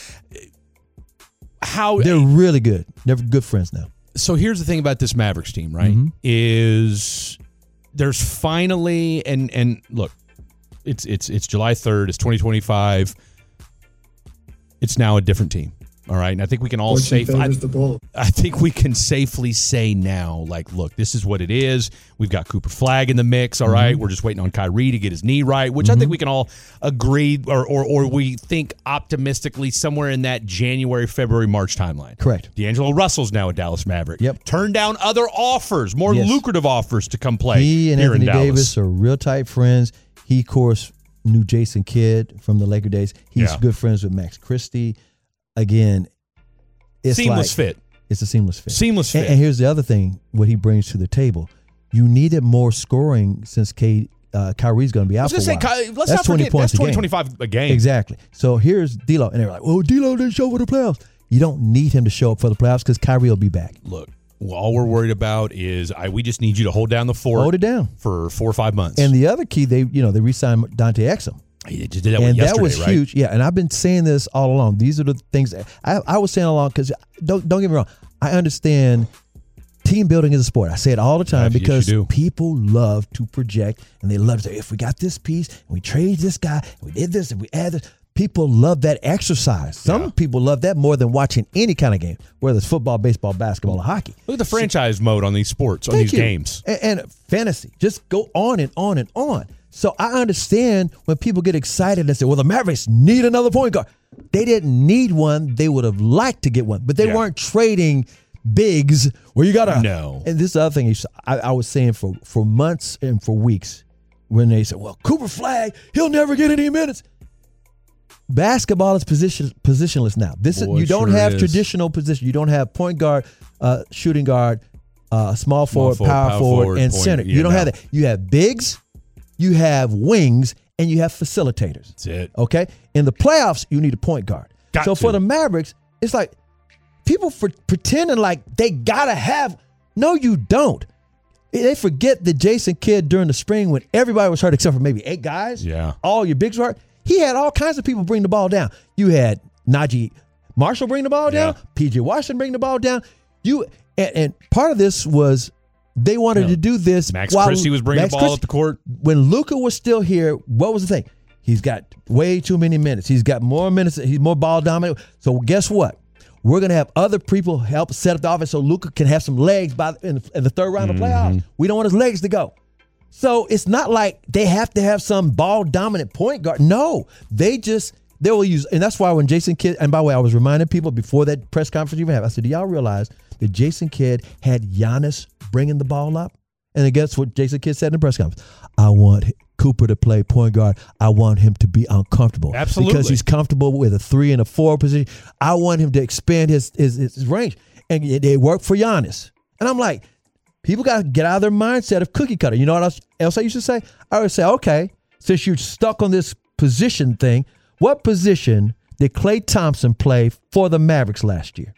how They're really good. They're good friends now. so here's the thing about this Mavericks team, right? Mhm. Is there's finally and and look, it's it's it's July third, it's twenty twenty-five. It's now a different team. All right. And I think we can all safe I, I think we can safely say now, like, look, this is what it is. We've got Cooper Flagg in the mix. All right. We're just waiting on Kyrie to get his knee right, which I think we can all agree or, or or we think optimistically somewhere in that January, February, March timeline. Correct. D'Angelo Russell's now a Dallas Maverick. Yep. Turned down other offers, more Yes. lucrative offers to come play He and here Anthony in Dallas. Davis are real tight friends. He, of course, knew Jason Kidd from the Laker days. He's Yeah. good friends with Max Christie. Again, it's Seamless like, fit. It's a seamless fit. Seamless And, fit. and here's the other thing: what he brings to the table. You needed more scoring since K, uh, Kyrie's going to be I out was for a going to while. say, Ky- let's That's not forget, twenty points that's a twenty, game. twenty-five a game. Exactly. So here's D'Lo, and they're like, "Oh, D'Lo didn't show up for the playoffs." You don't need him to show up for the playoffs because Kyrie will be back. Look, well, all we're worried about is I, we just need you to hold down the fort. Hold it down. For four or five months. And the other key, they you know they re-signed Dante Exum. He just did that and yesterday, that was right? huge. Yeah, and I've been saying this all along. These are the things that I, I was saying all along because don't don't get me wrong. I understand team building is a sport. I say it all the time Yes, yes, because you do. people love to project and they love to say, if we got this piece and we trade this guy and we did this and we add this. People love that exercise. Some Yeah. people love that more than watching any kind of game, whether it's football, baseball, basketball, or hockey. Look at the franchise mode on these sports, on Thank these you. games. And, and fantasy. Just go on and on and on. So I understand when people get excited and say, well, the Mavericks need another point guard. They didn't need one. They would have liked to get one, but they Yeah. weren't trading bigs where you got to. No. And this is the other thing is I, I was saying for, for months and for weeks, when they say, well, Cooper Flagg, he'll never get any minutes. Basketball is position positionless now. This Boy, you don't sure have is. traditional position. You don't have point guard, uh, shooting guard, uh, small forward, forward, power, power forward, forward, and point- center. yeah, you don't no. have that. You have bigs, you have wings, and you have facilitators. That's it. Okay? In the playoffs, you need a point guard. Got so to. for the Mavericks, it's like people for pretending like they gotta have. No, you don't. They forget that Jason Kidd during the spring when everybody was hurt except for maybe eight guys. Yeah. All your bigs were hurt. He had all kinds of people bring the ball down. You had Najee Marshall bring the ball down, Yeah. P J Washington bring the ball down. You and, and part of this was they wanted Yeah. to do this. Max while Christie was bringing Max the ball Christie- up the court. When Luka was still here, what was the thing? He's got way too many minutes. He's got more minutes. He's more ball dominant. So guess what? We're going to have other people help set up the offense so Luka can have some legs by in the, in the third round of playoffs. We don't want his legs to go. So it's not like they have to have some ball dominant point guard. No, they just they will use, and that's why when Jason Kidd, and by the way, I was reminding people before that press conference even happened, I said, do y'all realize that Jason Kidd had Giannis bringing the ball up? And then guess what Jason Kidd said in the press conference? I want Cooper to play point guard. I want him to be uncomfortable. Absolutely. Because he's comfortable with a three and a four position. I want him to expand his his, his range. And it, it worked for Giannis. And I'm like, people got to get out of their mindset of cookie cutter. You know what else, else I used to say? I would say, okay, since you're stuck on this position thing, what position did Klay Thompson play for the Mavericks last year?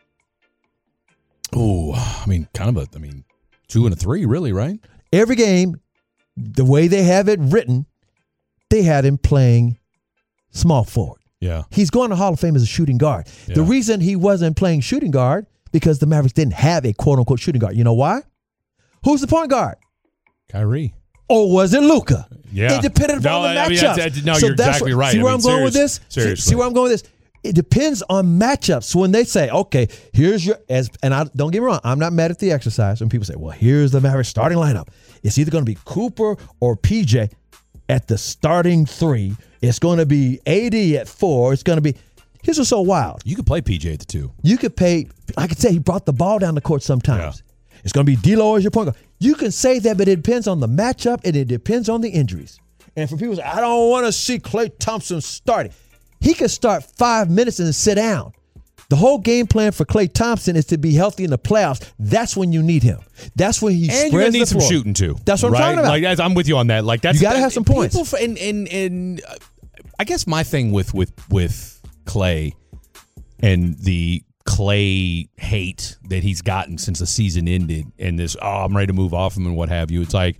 Oh, I mean, kind of a, I mean, two and a three, really, right? Every game, the way they have it written, they had him playing small forward. Yeah. He's going to Hall of Fame as a shooting guard. The Yeah. reason he wasn't playing shooting guard because the Mavericks didn't have a quote-unquote shooting guard. You know why? Who's the point guard? Kyrie. Or was it Luka? Yeah. It depended No, upon the I mean, matchups. that's- that's- no, you're that's exactly what- right. See I where mean, I'm going with serious- this? seriously. See, see where I'm going with this? It depends on matchups. So when they say, okay, here's your, as and I don't get me wrong, I'm not mad at the exercise. When people say, well, here's the Mavericks starting lineup. It's either going to be Cooper or P J at the starting three. It's going to be A D at four. It's going to be, here's what's so wild. You could play P J at the two. You could pay, like I said, he brought the ball down the court sometimes. It's going to be D'Lo as your point guard. You can say that, but it depends on the matchup and it depends on the injuries. And for people who say, I don't want to see Klay Thompson starting. He could start five minutes and then sit down. The whole game plan for Klay Thompson is to be healthy in the playoffs. That's when you need him. That's when he And you're spreads gonna the need some floor. shooting too. That's what right? I'm talking about. Like that's, I'm with you on that. Like that's You gotta that- have some points. people f- And and and uh, I guess my thing with with with Klay and the Klay hate that he's gotten since the season ended, and this oh I'm ready to move off him and what have you. It's like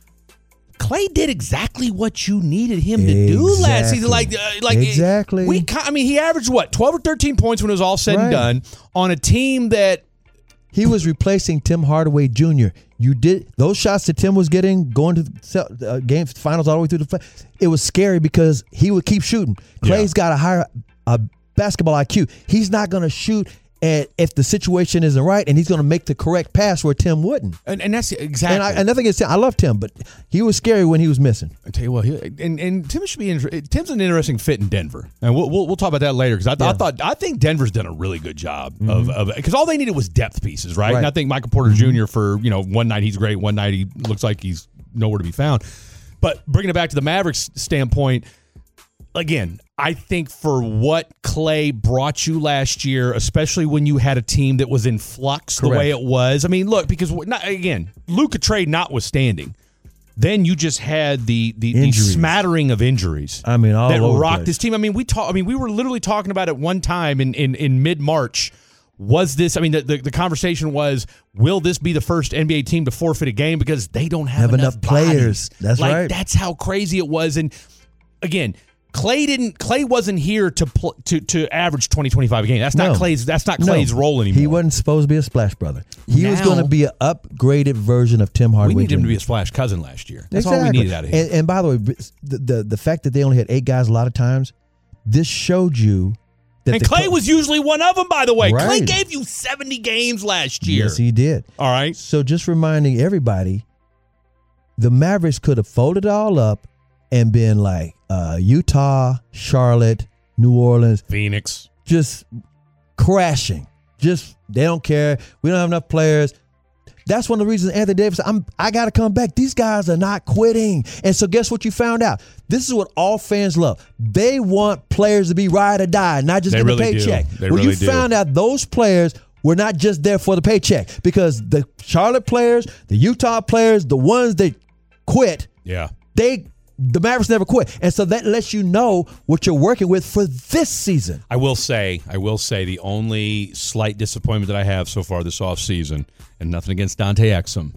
Klay did exactly what you needed him to do last season. Like, uh, like Exactly. We, ki- I mean, he averaged what twelve or thirteen points when it was all said Right. and done on a team that He was replacing Tim Hardaway Junior You did those shots that Tim was getting going to the uh, game finals all the way through the play. It was scary because he would keep shooting. Klay's got a higher a basketball I Q. He's not going to shoot at, if the situation isn't right, and he's going to make the correct pass where Tim wouldn't. and, and that's exactly. And, I, and nothing is. I love Tim, but he was scary when he was missing. I tell you what, he, and and Tim should be. Inter- Tim's an interesting fit in Denver, and we'll we'll, we'll talk about that later because I, th- I Yeah. thought I think Denver's done a really good job of of because all they needed was depth pieces, right? Right. And I think Michael Porter Junior for you know one night he's great, one night he looks like he's nowhere to be found. But bringing it back to the Mavericks standpoint, again, I think for what Klay brought you last year, especially when you had a team that was in flux the Correct. way it was. I mean, look, because not, again, Luka trade notwithstanding, then you just had the the, the Injuries. smattering of injuries. I mean, all that over the rocked place. this team. I mean, we talk. I mean, we were literally talking about it one time in in, in mid March. Was this? I mean, the, the the conversation was, will this be the first N B A team to forfeit a game because they don't have, Have enough players. bodies? That's like, right. That's how crazy it was. And again, Klay didn't. Klay wasn't here to pl- to to average twenty, twenty-five a game. That's not No. Klay's. That's not No. Klay's role anymore. He wasn't supposed to be a splash brother. He was Now- going to be an upgraded version of Tim Hardaway We needed him to Junior be a splash cousin last year. That's Exactly. all we needed out of him. And, and by the way, the, the the fact that they only had eight guys a lot of times, this showed you that And the Klay co- was usually one of them, by the way. Right. Klay gave you seventy games last year. Yes, he did. All right. So just reminding everybody, the Mavericks could have folded it all up and been like uh, Utah, Charlotte, New Orleans, Phoenix. just crashing. Just they don't care. We don't have enough players. that's one of the reasons Anthony Davis, I'm, I got to come back. These guys are not quitting. And so guess what you found out? This is what all fans love. They want players to be ride or die, not just they get really the paycheck. Do. They well, really you do. found out those players were not just there for the paycheck, because the Charlotte players, the Utah players, the ones that quit, yeah, they the Mavericks never quit. And so that lets you know what you're working with for this season. I will say, I will say the only slight disappointment that I have so far this offseason, and nothing against Dante Exum,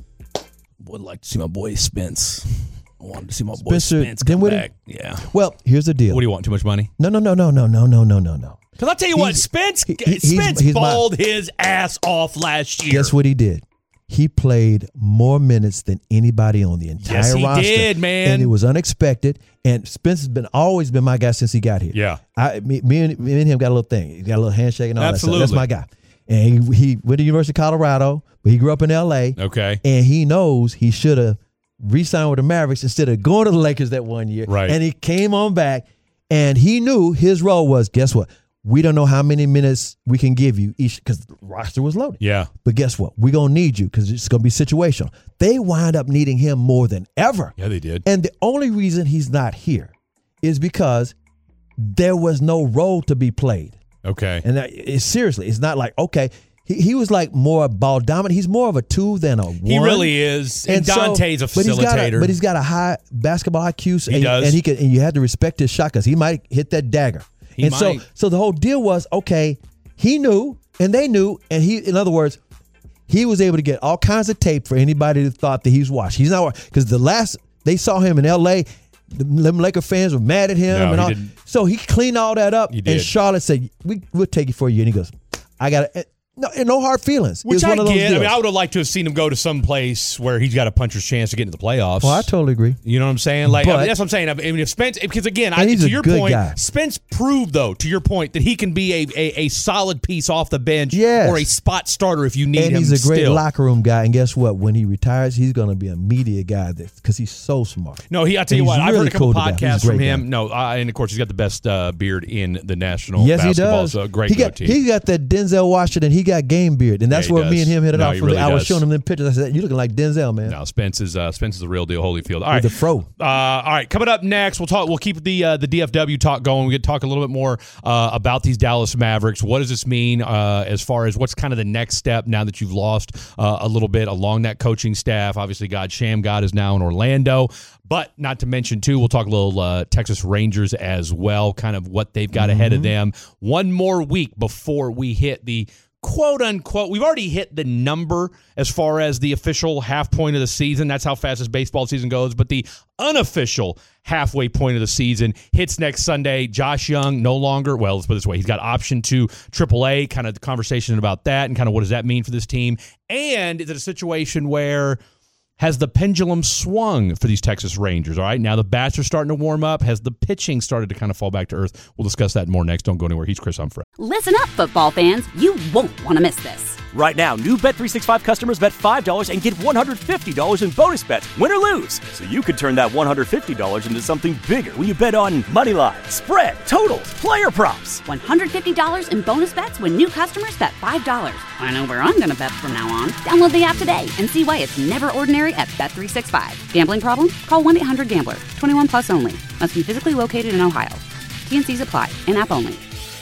would like to see my boy Spence. I wanted to see my boy Spencer Spence come Dinwiddie? back. Yeah. Well, here's the deal. What do you want? Too much money? No, no, no, no, no, no, no, no, no, no. Because I'll tell you He's- what, Spence, he- he- he's- Spence he's my- balled his ass off last year. Guess what he did? He played more minutes than anybody on the entire Yes, he roster. did, man. And it was unexpected. And Spence has been always been my guy since he got here. Yeah. I, me, me, and, me and him got a little thing. He got a little handshake and all Absolutely. that stuff. That's my guy. And he, he went to University of Colorado, but he grew up in L A. Okay. And he knows he should have re-signed with the Mavericks instead of going to the Lakers that one year. Right. And he came on back, and he knew his role was, guess what? We don't know how many minutes we can give you each, because the roster was loaded. Yeah. But guess what? We're going to need you because it's going to be situational. They wind up needing him more than ever. Yeah, they did. And the only reason he's not here is because there was no role to be played. Okay. And that, it's, seriously, it's not like, okay, he, he was like more ball dominant. He's more of a two than a one. He really is. And, so- Dante's a but he's got facilitator. a, but he's got a high basketball I Q. He and, does. And, he can, and you had to respect his shot because he might hit that dagger. He and so, might. so the whole deal was, okay, he knew and they knew. And he, in other words, he was able to get all kinds of tape for anybody that thought that he was washed. He's not, because the last they saw him in L A, the them Laker fans were mad at him. No, and he all. didn't. So he cleaned all that up. He And did. Charlotte said, we, we'll take you for a year. And he goes, I got to. No, and no hard feelings. It Which was I one of those get. I deals. mean, I would have liked to have seen him go to some place where he's got a puncher's chance to get into the playoffs. Well, I totally agree. You know what I'm saying? Like I But- mean, that's what I'm saying. I mean, if Spence, because again, I, And he's to a your good point, guy. Spence proved though, to your point, that he can be a a, a solid piece off the bench Yes. or a spot starter if you need And him. he's a great still. locker room guy. And guess what? When he retires, he's going to be a media guy because he's so smart. No, he. I tell And you he's what, I've really heard a couple cool to guy. He's a podcasts from great him. guy. No, uh, and of course he's got the best uh, beard in the national Yes, he basketball. does. So great he got, goatee. he got that Denzel Washington. He got game beard, and that's Yeah, he where me does. and him hit it No, off. he From really the, I was does. showing him them pictures. I said, "You looking like Denzel, man." No, Spence is uh, Spence is the real deal. Holyfield. All right, With the fro. Uh, all right, coming up next, we'll talk. We'll keep the uh, the D F W talk going. We get to talk a little bit more uh, about these Dallas Mavericks. What does this mean uh, as far as what's kind of the next step now that you've lost uh, a little bit along that coaching staff? Obviously, God Sham God is now in Orlando. But not to mention, too, we'll talk a little uh, Texas Rangers as well, kind of what they've got ahead of them. One more week before we hit the quote unquote, we've already hit the number as far as the official half point of the season. That's how fast this baseball season goes. But the unofficial halfway point of the season hits next Sunday. Josh Young no longer, well, let's put it this way, he's got option to triple A, kind of the conversation about that and kind of what does that mean for this team. And is it a situation where has the pendulum swung for these Texas Rangers? All right, now the bats are starting to warm up. Has the pitching started to kind of fall back to earth? We'll discuss that more next. Don't go anywhere. He's Chris Humphrey. Listen up, football fans. You won't want to miss this. Right now, new Bet three sixty-five customers bet five dollars and get one hundred fifty dollars in bonus bets, win or lose. So you could turn that one hundred fifty dollars into something bigger when you bet on money line, spread, totals, player props. one hundred fifty dollars in bonus bets when new customers bet five dollars. I know where I'm going to bet from now on. Download the app today and see why it's never ordinary at Bet three sixty-five. Gambling problem? Call one eight hundred gambler. twenty-one plus only. Must be physically located in Ohio. T N Cs apply. In-app only.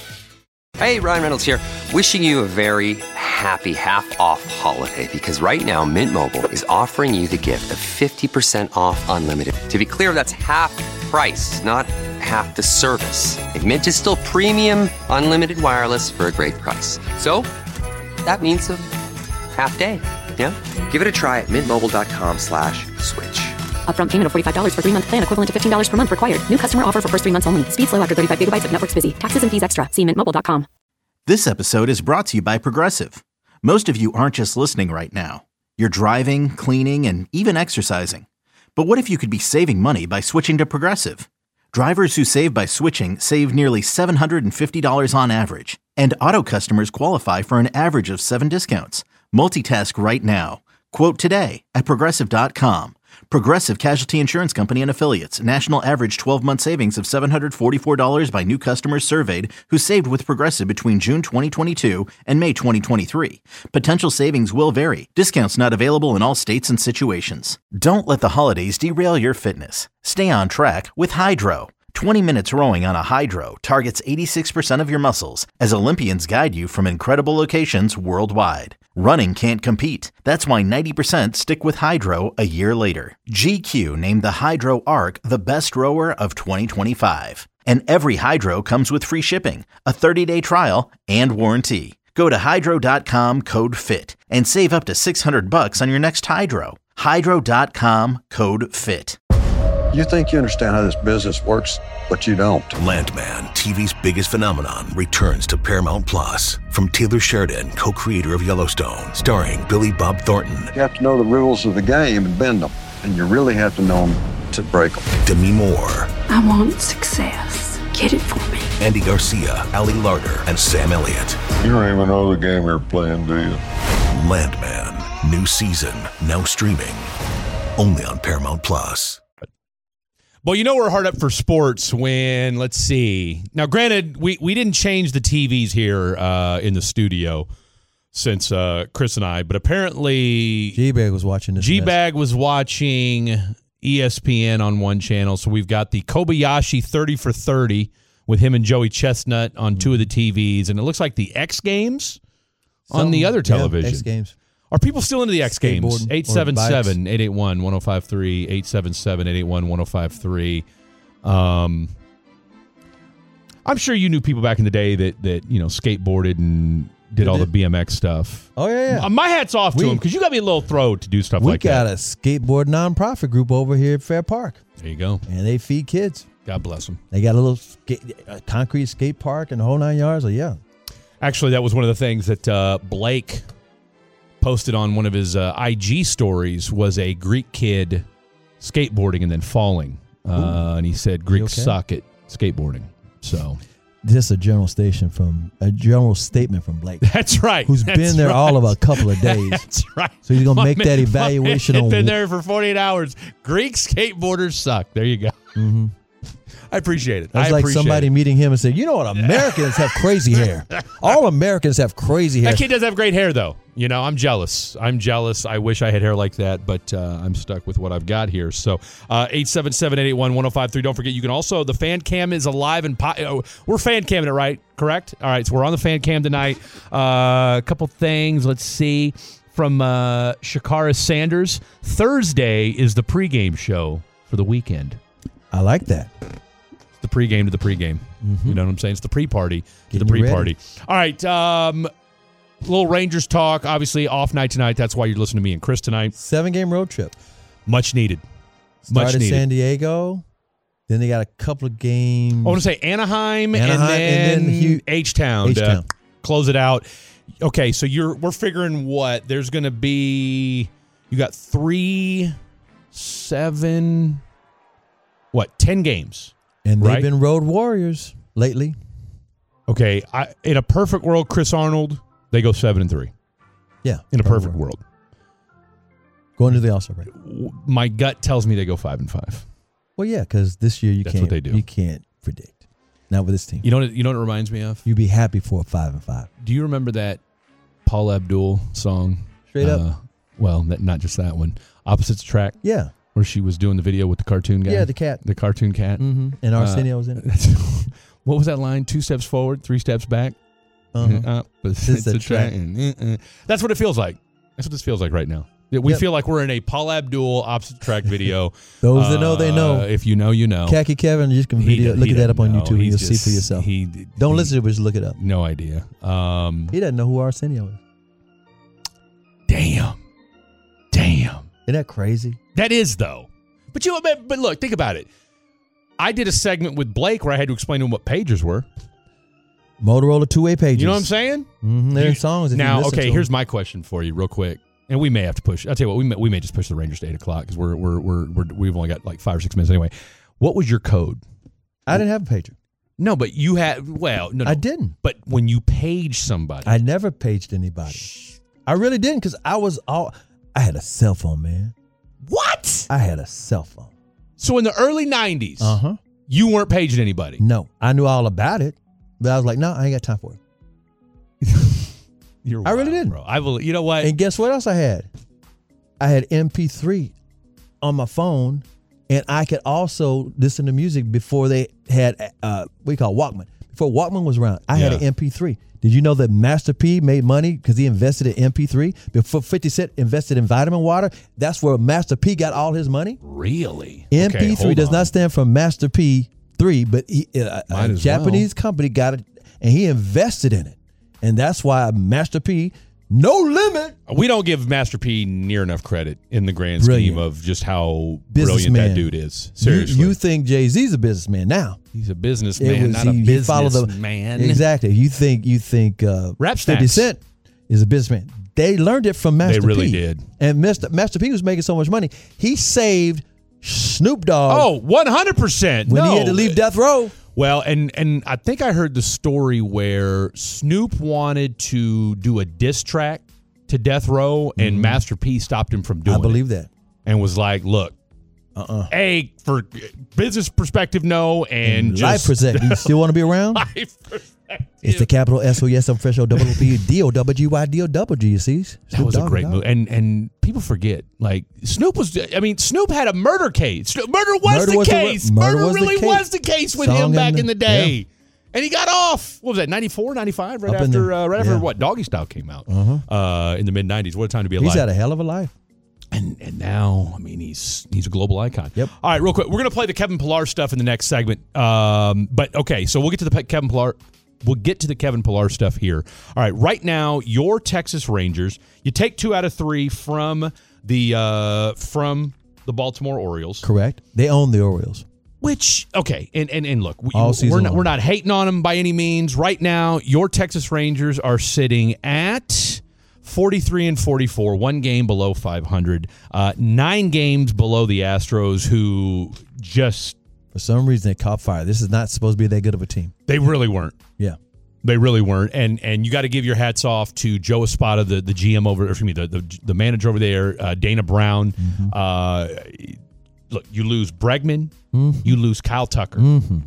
Hey, Ryan Reynolds here. Wishing you a very happy half-off holiday because right now Mint Mobile is offering you the gift of fifty percent off unlimited. To be clear, that's half price, not half the service. And Mint is still premium unlimited wireless for a great price. So that means a half day, yeah? Give it a try at mintmobile.com slash switch. Upfront payment of forty-five dollars for three-month plan equivalent to fifteen dollars per month required. New customer offer for first three months only. Speed slow after thirty-five gigabytes if network's busy. Taxes and fees extra. See mint mobile dot com. This episode is brought to you by Progressive. Most of you aren't just listening right now. You're driving, cleaning, and even exercising. But what if you could be saving money by switching to Progressive? Drivers who save by switching save nearly seven hundred fifty dollars on average. And auto customers qualify for an average of seven discounts. Multitask right now. Quote today at Progressive dot com. Progressive Casualty Insurance Company and Affiliates. National average twelve-month savings of seven hundred forty-four dollars by new customers surveyed who saved with Progressive between June twenty twenty-two and May twenty twenty-three. Potential savings will vary. Discounts not available in all states and situations. Don't let the holidays derail your fitness. Stay on track with Hydro. twenty minutes rowing on a Hydro targets eighty-six percent of your muscles as Olympians guide you from incredible locations worldwide. Running can't compete. That's why ninety percent stick with Hydro a year later. G Q named the Hydro Arc the best rower of twenty twenty-five. And every Hydro comes with free shipping, a thirty-day trial, and warranty. Go to hydro dot com, code FIT, and save up to six hundred bucks on your next Hydro. hydro dot com, code FIT. You think you understand how this business works, but you don't. Landman, T V's biggest phenomenon, returns to Paramount Plus. From Taylor Sheridan, co-creator of Yellowstone, starring Billy Bob Thornton. You have to know the rules of the game and bend them, and you really have to know them to break them. Demi Moore. I want success. Get it for me. Andy Garcia, Ali Larter, and Sam Elliott. You don't even know the game you're playing, do you? Landman, new season, now streaming, only on Paramount Plus. Well, you know we're hard up for sports when, let's see. Now, granted, we, we didn't change the T Vs here uh, in the studio since uh, Chris and I, but apparently G-Bag was watching this. G-Bag was watching E S P N on one channel, so we've got the Kobayashi thirty for thirty with him and Joey Chestnut on two of the T Vs, and it looks like the X Games on Some, the other television. Yeah, X Games. Are people still into the X Games? Skateboarding eight seven seven, eight eight one, one oh five three, eight seven seven, eight eight one, one oh five three. Um, I'm sure you knew people back in the day that, that you know, skateboarded and did They all did. the B M X stuff. Oh, yeah, yeah. Uh, My hat's off to We- them because you got me a little throat to do stuff We like got that. a skateboard nonprofit group over here at Fair Park, There you go. and they feed kids. God bless them. They got a little skate, a concrete skate park and the whole nine yards. So, yeah. Actually, that was one of the things that uh, Blake posted on one of his uh, I G stories was a Greek kid skateboarding and then falling. Uh, and he said Greeks okay? suck at skateboarding. So Just a general station from a general statement from Blake, that's right. who's That's been there right. all of a couple of days. That's right. So he's gonna My make man- that my evaluation man on. had been there for forty-eight hours. Greek skateboarders suck. There you go. Mm-hmm. I appreciate it. That's I like appreciate somebody it. meeting him and said, "You know what? Americans have crazy hair. All Americans have crazy hair." That kid does have great hair, though. You know, I'm jealous. I'm jealous. I wish I had hair like that, but uh, I'm stuck with what I've got here. So, uh, eight seven seven, eight eight one, one oh five three. Don't forget, you can also, the fan cam is alive and po- oh, we're fan camming it, right? Correct? All right, so we're on the fan cam tonight. Uh, a couple things. Let's see. From uh, Shakara Sanders, Thursday is the pregame show for the weekend. I like that. The pregame to the pregame. Mm-hmm. You know what I'm saying? It's the pre-party to Getting the you ready. pre-party. All right. Um, little Rangers talk. Obviously, off night tonight. That's why you're listening to me and Chris tonight. Seven game road trip. Much needed. Started Much in needed. San Diego. Then they got a couple of games. I want to say Anaheim, Anaheim, and then, and then Hu- H-Town, H-Town. to close it out. Okay, so you're we're figuring what? There's going to be, you got three, seven, what, ten games. And they've right? been road warriors lately. Okay, I, in a perfect world, Chris Arnold, they go seven and three. Yeah. In a road perfect warrior. world. Going to the All-Star break. My gut tells me they go five and five. Well, yeah, because this year you That's can't. what they do. You can't predict. Not with this team. You know what? You know what it reminds me of? You'd be happy for a five and five. Do you remember that Paul Abdul song? Straight up. Uh, well, that, not just that one. Opposites Track. Yeah. Where she was doing the video with the cartoon guy. Yeah, the cat. The cartoon cat. Mm-hmm. And Arsenio was in it. What was that line? Two steps forward, three steps back. Uh-huh. Opposites a attract. track. Uh-uh. That's what it feels like. That's what this feels like right now. Yeah, We Yep. feel like we're in a Paul Abdul Opposite Track video. Those that know, they know. Uh, If you know, you know. Khaki Kevin, you can He video, do- look he at that up on doesn't YouTube know. and He's you'll see just- for yourself. He, Don't he- listen to it, just look it up. No idea. Um, He doesn't know who Arsenio is. damn. Damn. Isn't that crazy? That is, though. But you, but, but look, think about it. I did a segment with Blake where I had to explain to him what pagers were. Motorola two-way pages. You know what I'm saying? Mm-hmm. They're You- songs. If you Now, listen okay, to here's them. my question for you, real quick, and we may have to push. I'll tell you what, we may, we may just push the Rangers to eight o'clock because we're we're we're we're we've only got like five or six minutes anyway. What was your code? I didn't have a pager. No, but you had. Well, no, no. I didn't. But when you page somebody, I never paged anybody. I really didn't because I was all. I had a cell phone, man. What? I had a cell phone. So in the early nineties, Uh-huh. you weren't paging anybody? No. I knew all about it, but I was like, no, I ain't got time for it. You're I wild, really didn't. bro. I will, you know what? And guess what else I had? I had M P three on my phone, and I could also listen to music before they had, uh, what do you call it, Walkman. Before Walkman was around, I had Yeah. an M P three. Did you know that Master P made money because he invested in M P three? Before fifty Cent invested in Vitamin Water, that's where Master P got all his money. Really? M P three Okay, hold does on. not stand for Master P three, but he, uh, a Might as Japanese company got it, and he invested in it. And that's why Master P, no limit. We don't give Master P near enough credit in the grand Brilliant. scheme of just how brilliant Businessman. that dude is. Seriously. You, you think Jay-Z's a businessman now. He's a It businessman, was- not a he- he followed the- businessman. Exactly. You think you think uh, Rap fifty Snacks. Cent is a businessman. They learned it from Master P. really did. And Master, Master P was making so much money. He saved Snoop Dogg Oh, one hundred percent. when no. he had to leave Death Row. Well, and and I think I heard the story where Snoop wanted to do a diss track to Death Row, and Master P stopped him from doing I believe it. that. And was like, look, Uh-uh. A, for business perspective, no, and Life just percent. Do you still want to be around? life perspective. It's the capital S O S, I'm fresh O double P D O W G Y D O double G, you see? That was a great move, and and people forget. Like Snoop was, I mean, Snoop had a murder case. Murder was Murder the was the- case. murder Murder, was the really case. was the case with Song him back and in the the- day, yeah. and he got off. What was that? ninety-four, ninety-five, right Up in after, there. uh, right after Yeah. what Doggy Style came out Uh-huh. uh, in the mid nineties. What a time to be alive! He's had a hell of a life. And and now, I mean, he's he's a global icon. Yep. All right, real quick, we're gonna play the Kevin Pillar stuff in the next segment. Um, but okay, so we'll get to the Pe- Kevin Pillar. We'll get to the Kevin Pillar stuff here. All right, right now, your Texas Rangers. You take two out of three from the uh, from the Baltimore Orioles. Correct. They own the Orioles. Which okay, and and, and look, we, All we're season not long. we're not hating on them by any means. Right now, your Texas Rangers are sitting at forty-three and forty-four, one game below five hundred, uh, nine games below the Astros, who just For some reason, they caught fire. This is not supposed to be that good of a team. they really weren't. Yeah. They really weren't, and and you got to give your hats off to Joe Espada, the, the G M over, or excuse me, the, the the manager over there, uh, Dana Brown. Mm-hmm. Uh, look, you lose Bregman, Mm-hmm. you lose Kyle Tucker, Mm-hmm.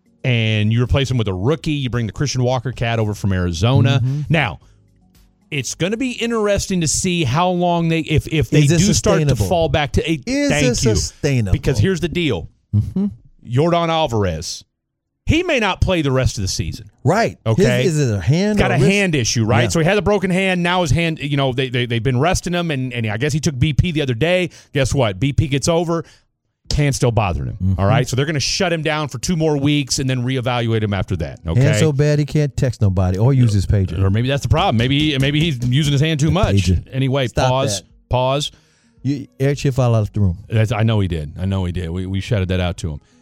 and you replace him with a rookie. You bring the Christian Walker cat over from Arizona. Mm-hmm. Now, it's going to be interesting to see how long they, if if they Is do this start to sustainable? fall back to. A, Is thank this you, sustainable? because here's the deal: Mm-hmm. Yordan Alvarez, he may not play the rest of the season. Right. Okay. His, is it a hand? Got or a wrist? hand issue, right? Yeah. So he had a broken hand. Now his hand, you know, they, they, they've been resting him, and, and I guess he took B P the other day. Guess what? B P gets over, hand's still bothering him, Mm-hmm. all right? So they're going to shut him down for two more weeks and then reevaluate him after that, okay? Hand so bad he can't text nobody or use his pager. Or maybe that's the problem. Maybe maybe he's using his hand too much. Pager. Anyway, Stop pause, that. pause. You, Eric Schiff all out of the room. That's, I know he did. I know he did. We, we shouted that out to him.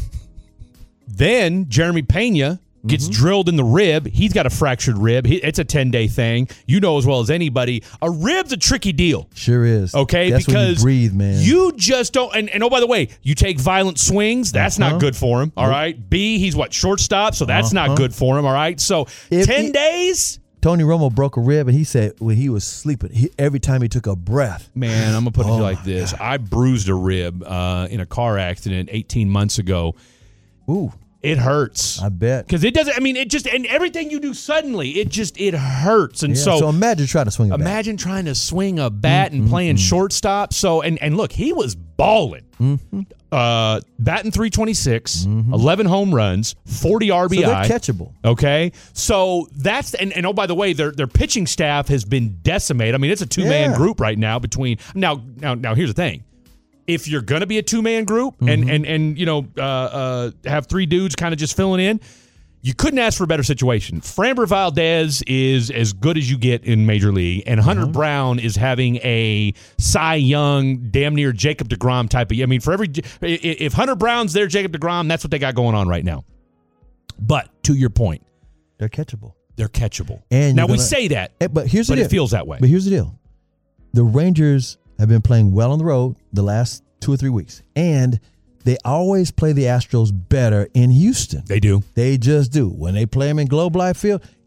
Then Jeremy Pena gets Mm-hmm. drilled in the rib. He's got a fractured rib. He, it's a ten-day thing. You know as well as anybody, a rib's a tricky deal. Sure is. Okay, That's because when you breathe, man. you just don't. And, and oh, by the way, you take violent swings. That's Uh-huh. not good for him. All right. B, he's what, shortstop, so that's Uh-huh. not good for him. All right. So If ten he- days. Tony Romo broke a rib, and he said when he was sleeping, he, every time he took a breath. Man, I'm gonna put it Oh, like my this: I bruised a rib uh, in a car accident eighteen months ago. Ooh, It hurts. I bet. Because it doesn't. I mean, it just and everything you do suddenly, it just it hurts. And Yeah, so, so imagine trying to swing it back. imagine trying to swing a bat and playing shortstop. So and and look, he was balling. Mm-hmm. Uh, batting three twenty-six, eleven home runs, forty R B I. So they're catchable. Okay, so that's and, and oh by the way, their their pitching staff has been decimated. I mean, it's a two man Yeah. group right now. Between now now now here's the thing. If you're going to be a two-man group and, and, and you know, uh, uh, have three dudes kind of just filling in, you couldn't ask for a better situation. Framber Valdez is as good as you get in Major League, and Hunter Brown is having a Cy Young, damn near Jacob deGrom type of – I mean, for every – if Hunter Brown's there, Jacob deGrom, that's what they got going on right now. But to your point, They're catchable. they're catchable. And now, you're we gonna- say that, Eh, but here's the but deal. it feels that way. But here's the deal. The Rangers have been playing well on the road the last two or three weeks, and they always play the Astros better in Houston. They do. They just do. When they play them in Globe Life Field,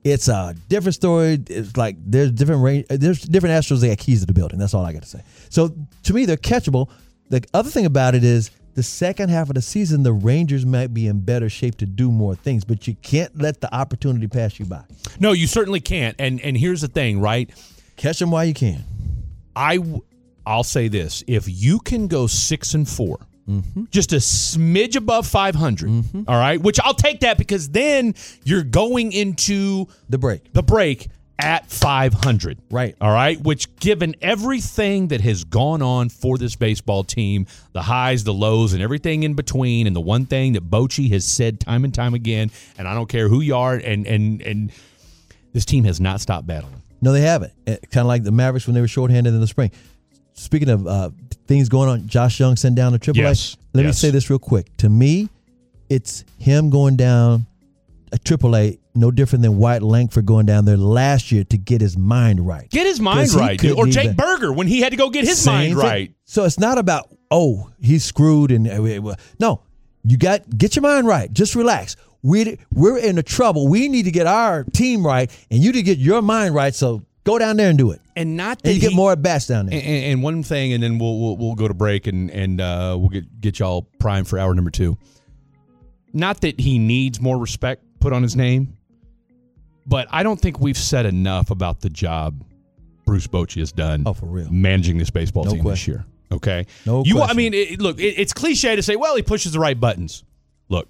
It's a different story. It's like there's different range, there's different Astros that got keys to the building. That's all I got to say. So to me, they're catchable. The other thing about it is the second half of the season, the Rangers might be in better shape to do more things, but you can't let the opportunity pass you by. No, you certainly can't. And and here's the thing, right? Catch them while you can. I I'll say this: if you can go six and four. Mm-hmm. Just a smidge above five hundred, mm-hmm. all right? Which I'll take that because then you're going into the break. The break at five hundred. Right. All right? Which, given everything that has gone on for this baseball team, the highs, the lows, and everything in between, and the one thing that Bochy has said time and time again, and I don't care who you are, and and and this team has not stopped battling. No, they haven't. Kind of like the Mavericks when they were shorthanded in the spring. Speaking of uh, things going on, Josh Young sent down to Triple A. Yes. Let yes. me say this real quick. To me, it's him going down a Triple A, no different than White Langford going down there last year to get his mind right. Get his mind right, dude. Or Jake even, Berger when he had to go get his mind thing. right. So it's not about, oh, he's screwed. and No, you got get your mind right. Just relax. We, we're in the trouble. We need to get our team right, and you need to get your mind right, so go down there and do it. And not that and you he, get more at bats down there. And, and one thing, and then we'll we'll, we'll go to break, and and uh, we'll get get y'all primed for hour number two. Not that he needs more respect put on his name, but I don't think we've said enough about the job Bruce Bochy has done. Oh, for real, managing this baseball no team question. this year. Okay, no you. question. I mean, it, look, it, it's cliche to say, well, he pushes the right buttons. Look.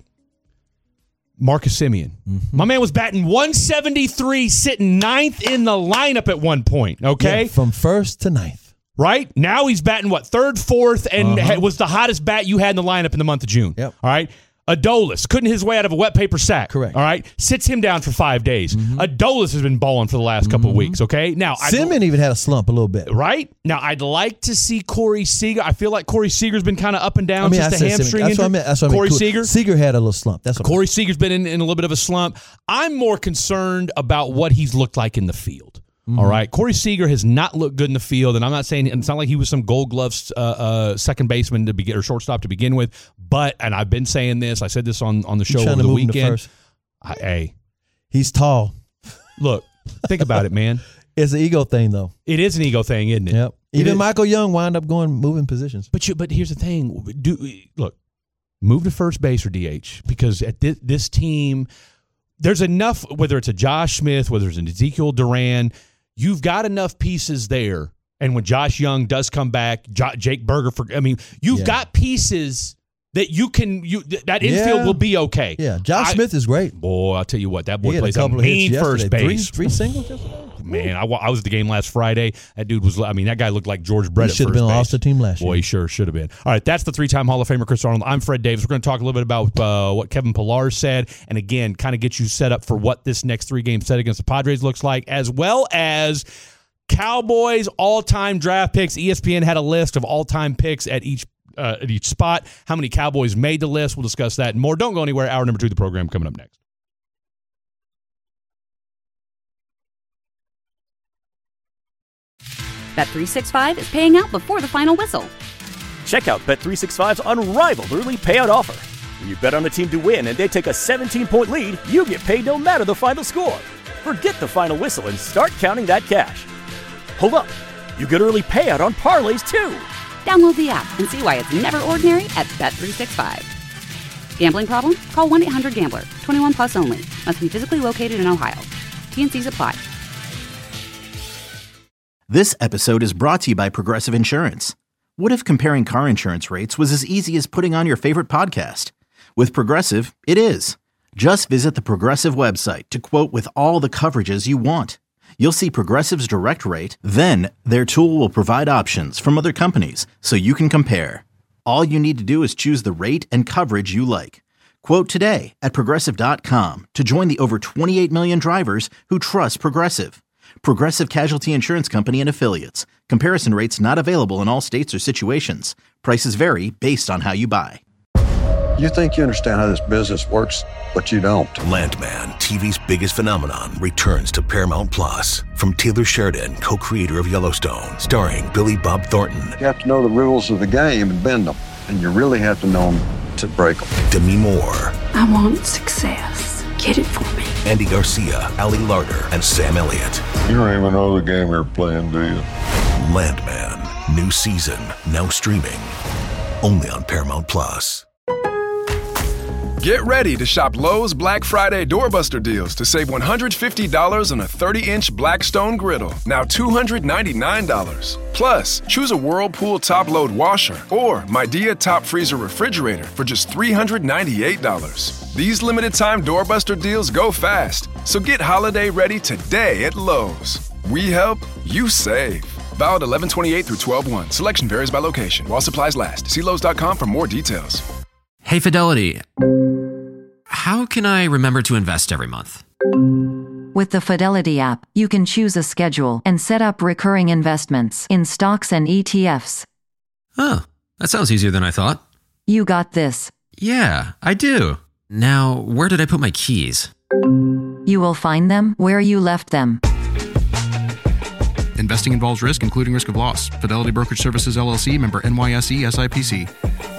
Marcus Semien. Mm-hmm. My man was batting one seventy-three, sitting ninth in the lineup at one point, okay? Yeah, from first to ninth. Right? Now he's batting, what, third, fourth, and uh-huh. was the hottest bat you had in the lineup in the month of June. Yep. All right? Adolis couldn't hit his way out of a wet paper sack. Correct. All right? Sits him down for five days. Mm-hmm. Adolis has been balling for the last couple mm-hmm. of weeks, okay? Now, Semien even had a slump a little bit. Right? Now, I'd like to see Corey Seager. I feel like Corey Seager's been kind of up and down I mean, since the hamstring Semien. That's injury. what I meant. That's what Corey I mean. Seager. Seager had a little slump. That's what Corey Seager's been in, in a little bit of a slump. I'm more concerned about what he's looked like in the field. Mm-hmm. All right, Corey Seager has not looked good in the field, and I'm not saying it's not like he was some Gold Gloves uh, uh, second baseman to begin or shortstop to begin with. But, and I've been saying this, I said this on, on the show over the weekend. I, hey, he's tall. Look, think about it, man. It's an ego thing, though. It is an ego thing, isn't it? Yep. Even it Michael Young wound up going moving positions. But you, but here's the thing: do look, move to first base or D H because at this, this team, there's enough. Whether it's a Josh Smith, whether it's an Ezekiel Duran. You've got enough pieces there, and when Josh Young does come back, J- Jake Berger, for I mean, you've yeah. got pieces that you can you that infield yeah. will be okay. Yeah, Josh I, Smith is great. Boy, I'll tell you what, that boy he plays a, a mean first base. Three, three singles yesterday. Man, I, I was at the game last Friday. That dude was, I mean, that guy looked like George Brett. He should have been on the All-Star team last year. Boy, he sure should have been. All right, that's the three-time Hall of Famer, Chris Arnold. I'm Fred Davis. We're going to talk a little bit about uh, what Kevin Pillar said, and again, kind of get you set up for what this next three-game set against the Padres looks like, as well as Cowboys all-time draft picks. E S P N had a list of all-time picks at each uh, at each spot. How many Cowboys made the list? We'll discuss that and more. Don't go anywhere. Hour number two of the program coming up next. Bet three sixty-five is paying out before the final whistle. Check out Bet three sixty-five's unrivaled early payout offer. When you bet on a team to win and they take a seventeen-point lead, you get paid no matter the final score. Forget the final whistle and start counting that cash. Hold up. You get early payout on parlays, too. Download the app and see why it's never ordinary at Bet three sixty-five. Gambling problem? Call one eight hundred gambler. twenty-one plus only. Must be physically located in Ohio. T and C's apply. This episode is brought to you by Progressive Insurance. What if comparing car insurance rates was as easy as putting on your favorite podcast? With Progressive, it is. Just visit the Progressive website to quote with all the coverages you want. You'll see Progressive's direct rate, then their tool will provide options from other companies so you can compare. All you need to do is choose the rate and coverage you like. Quote today at Progressive dot com to join the over twenty-eight million drivers who trust Progressive. Progressive Casualty Insurance Company and Affiliates. Comparison rates not available in all states or situations. Prices vary based on how you buy. You think you understand how this business works, but you don't. Landman, T V's biggest phenomenon, returns to Paramount Plus. From Taylor Sheridan, co-creator of Yellowstone, starring Billy Bob Thornton. You have to know the rules of the game and bend them, and you really have to know them to break them. Demi Moore. I want success. Get it for me. Andy Garcia, Ali Larder, and Sam Elliott. You don't even know the game you're playing, do you? Landman. New season. Now streaming. Only on Paramount Plus. Get ready to shop Lowe's Black Friday Doorbuster deals to save one hundred fifty dollars on a thirty-inch Blackstone griddle, now two hundred ninety-nine dollars. Plus, choose a Whirlpool top-load washer or Midea top freezer refrigerator for just three hundred ninety-eight dollars. These limited-time Doorbuster deals go fast, so get holiday ready today at Lowe's. We help, you save. Valid eleven twenty-eight through twelve one. Selection varies by location. While supplies last. See Lowe's dot com for more details. Hey, Fidelity. How can I remember to invest every month? With the Fidelity app, you can choose a schedule and set up recurring investments in stocks and E T Fs. Oh, that sounds easier than I thought. You got this. Yeah, I do. Now, where did I put my keys? You will find them where you left them. Investing involves risk, including risk of loss. Fidelity Brokerage Services, L L C, member N Y S E, S I P C.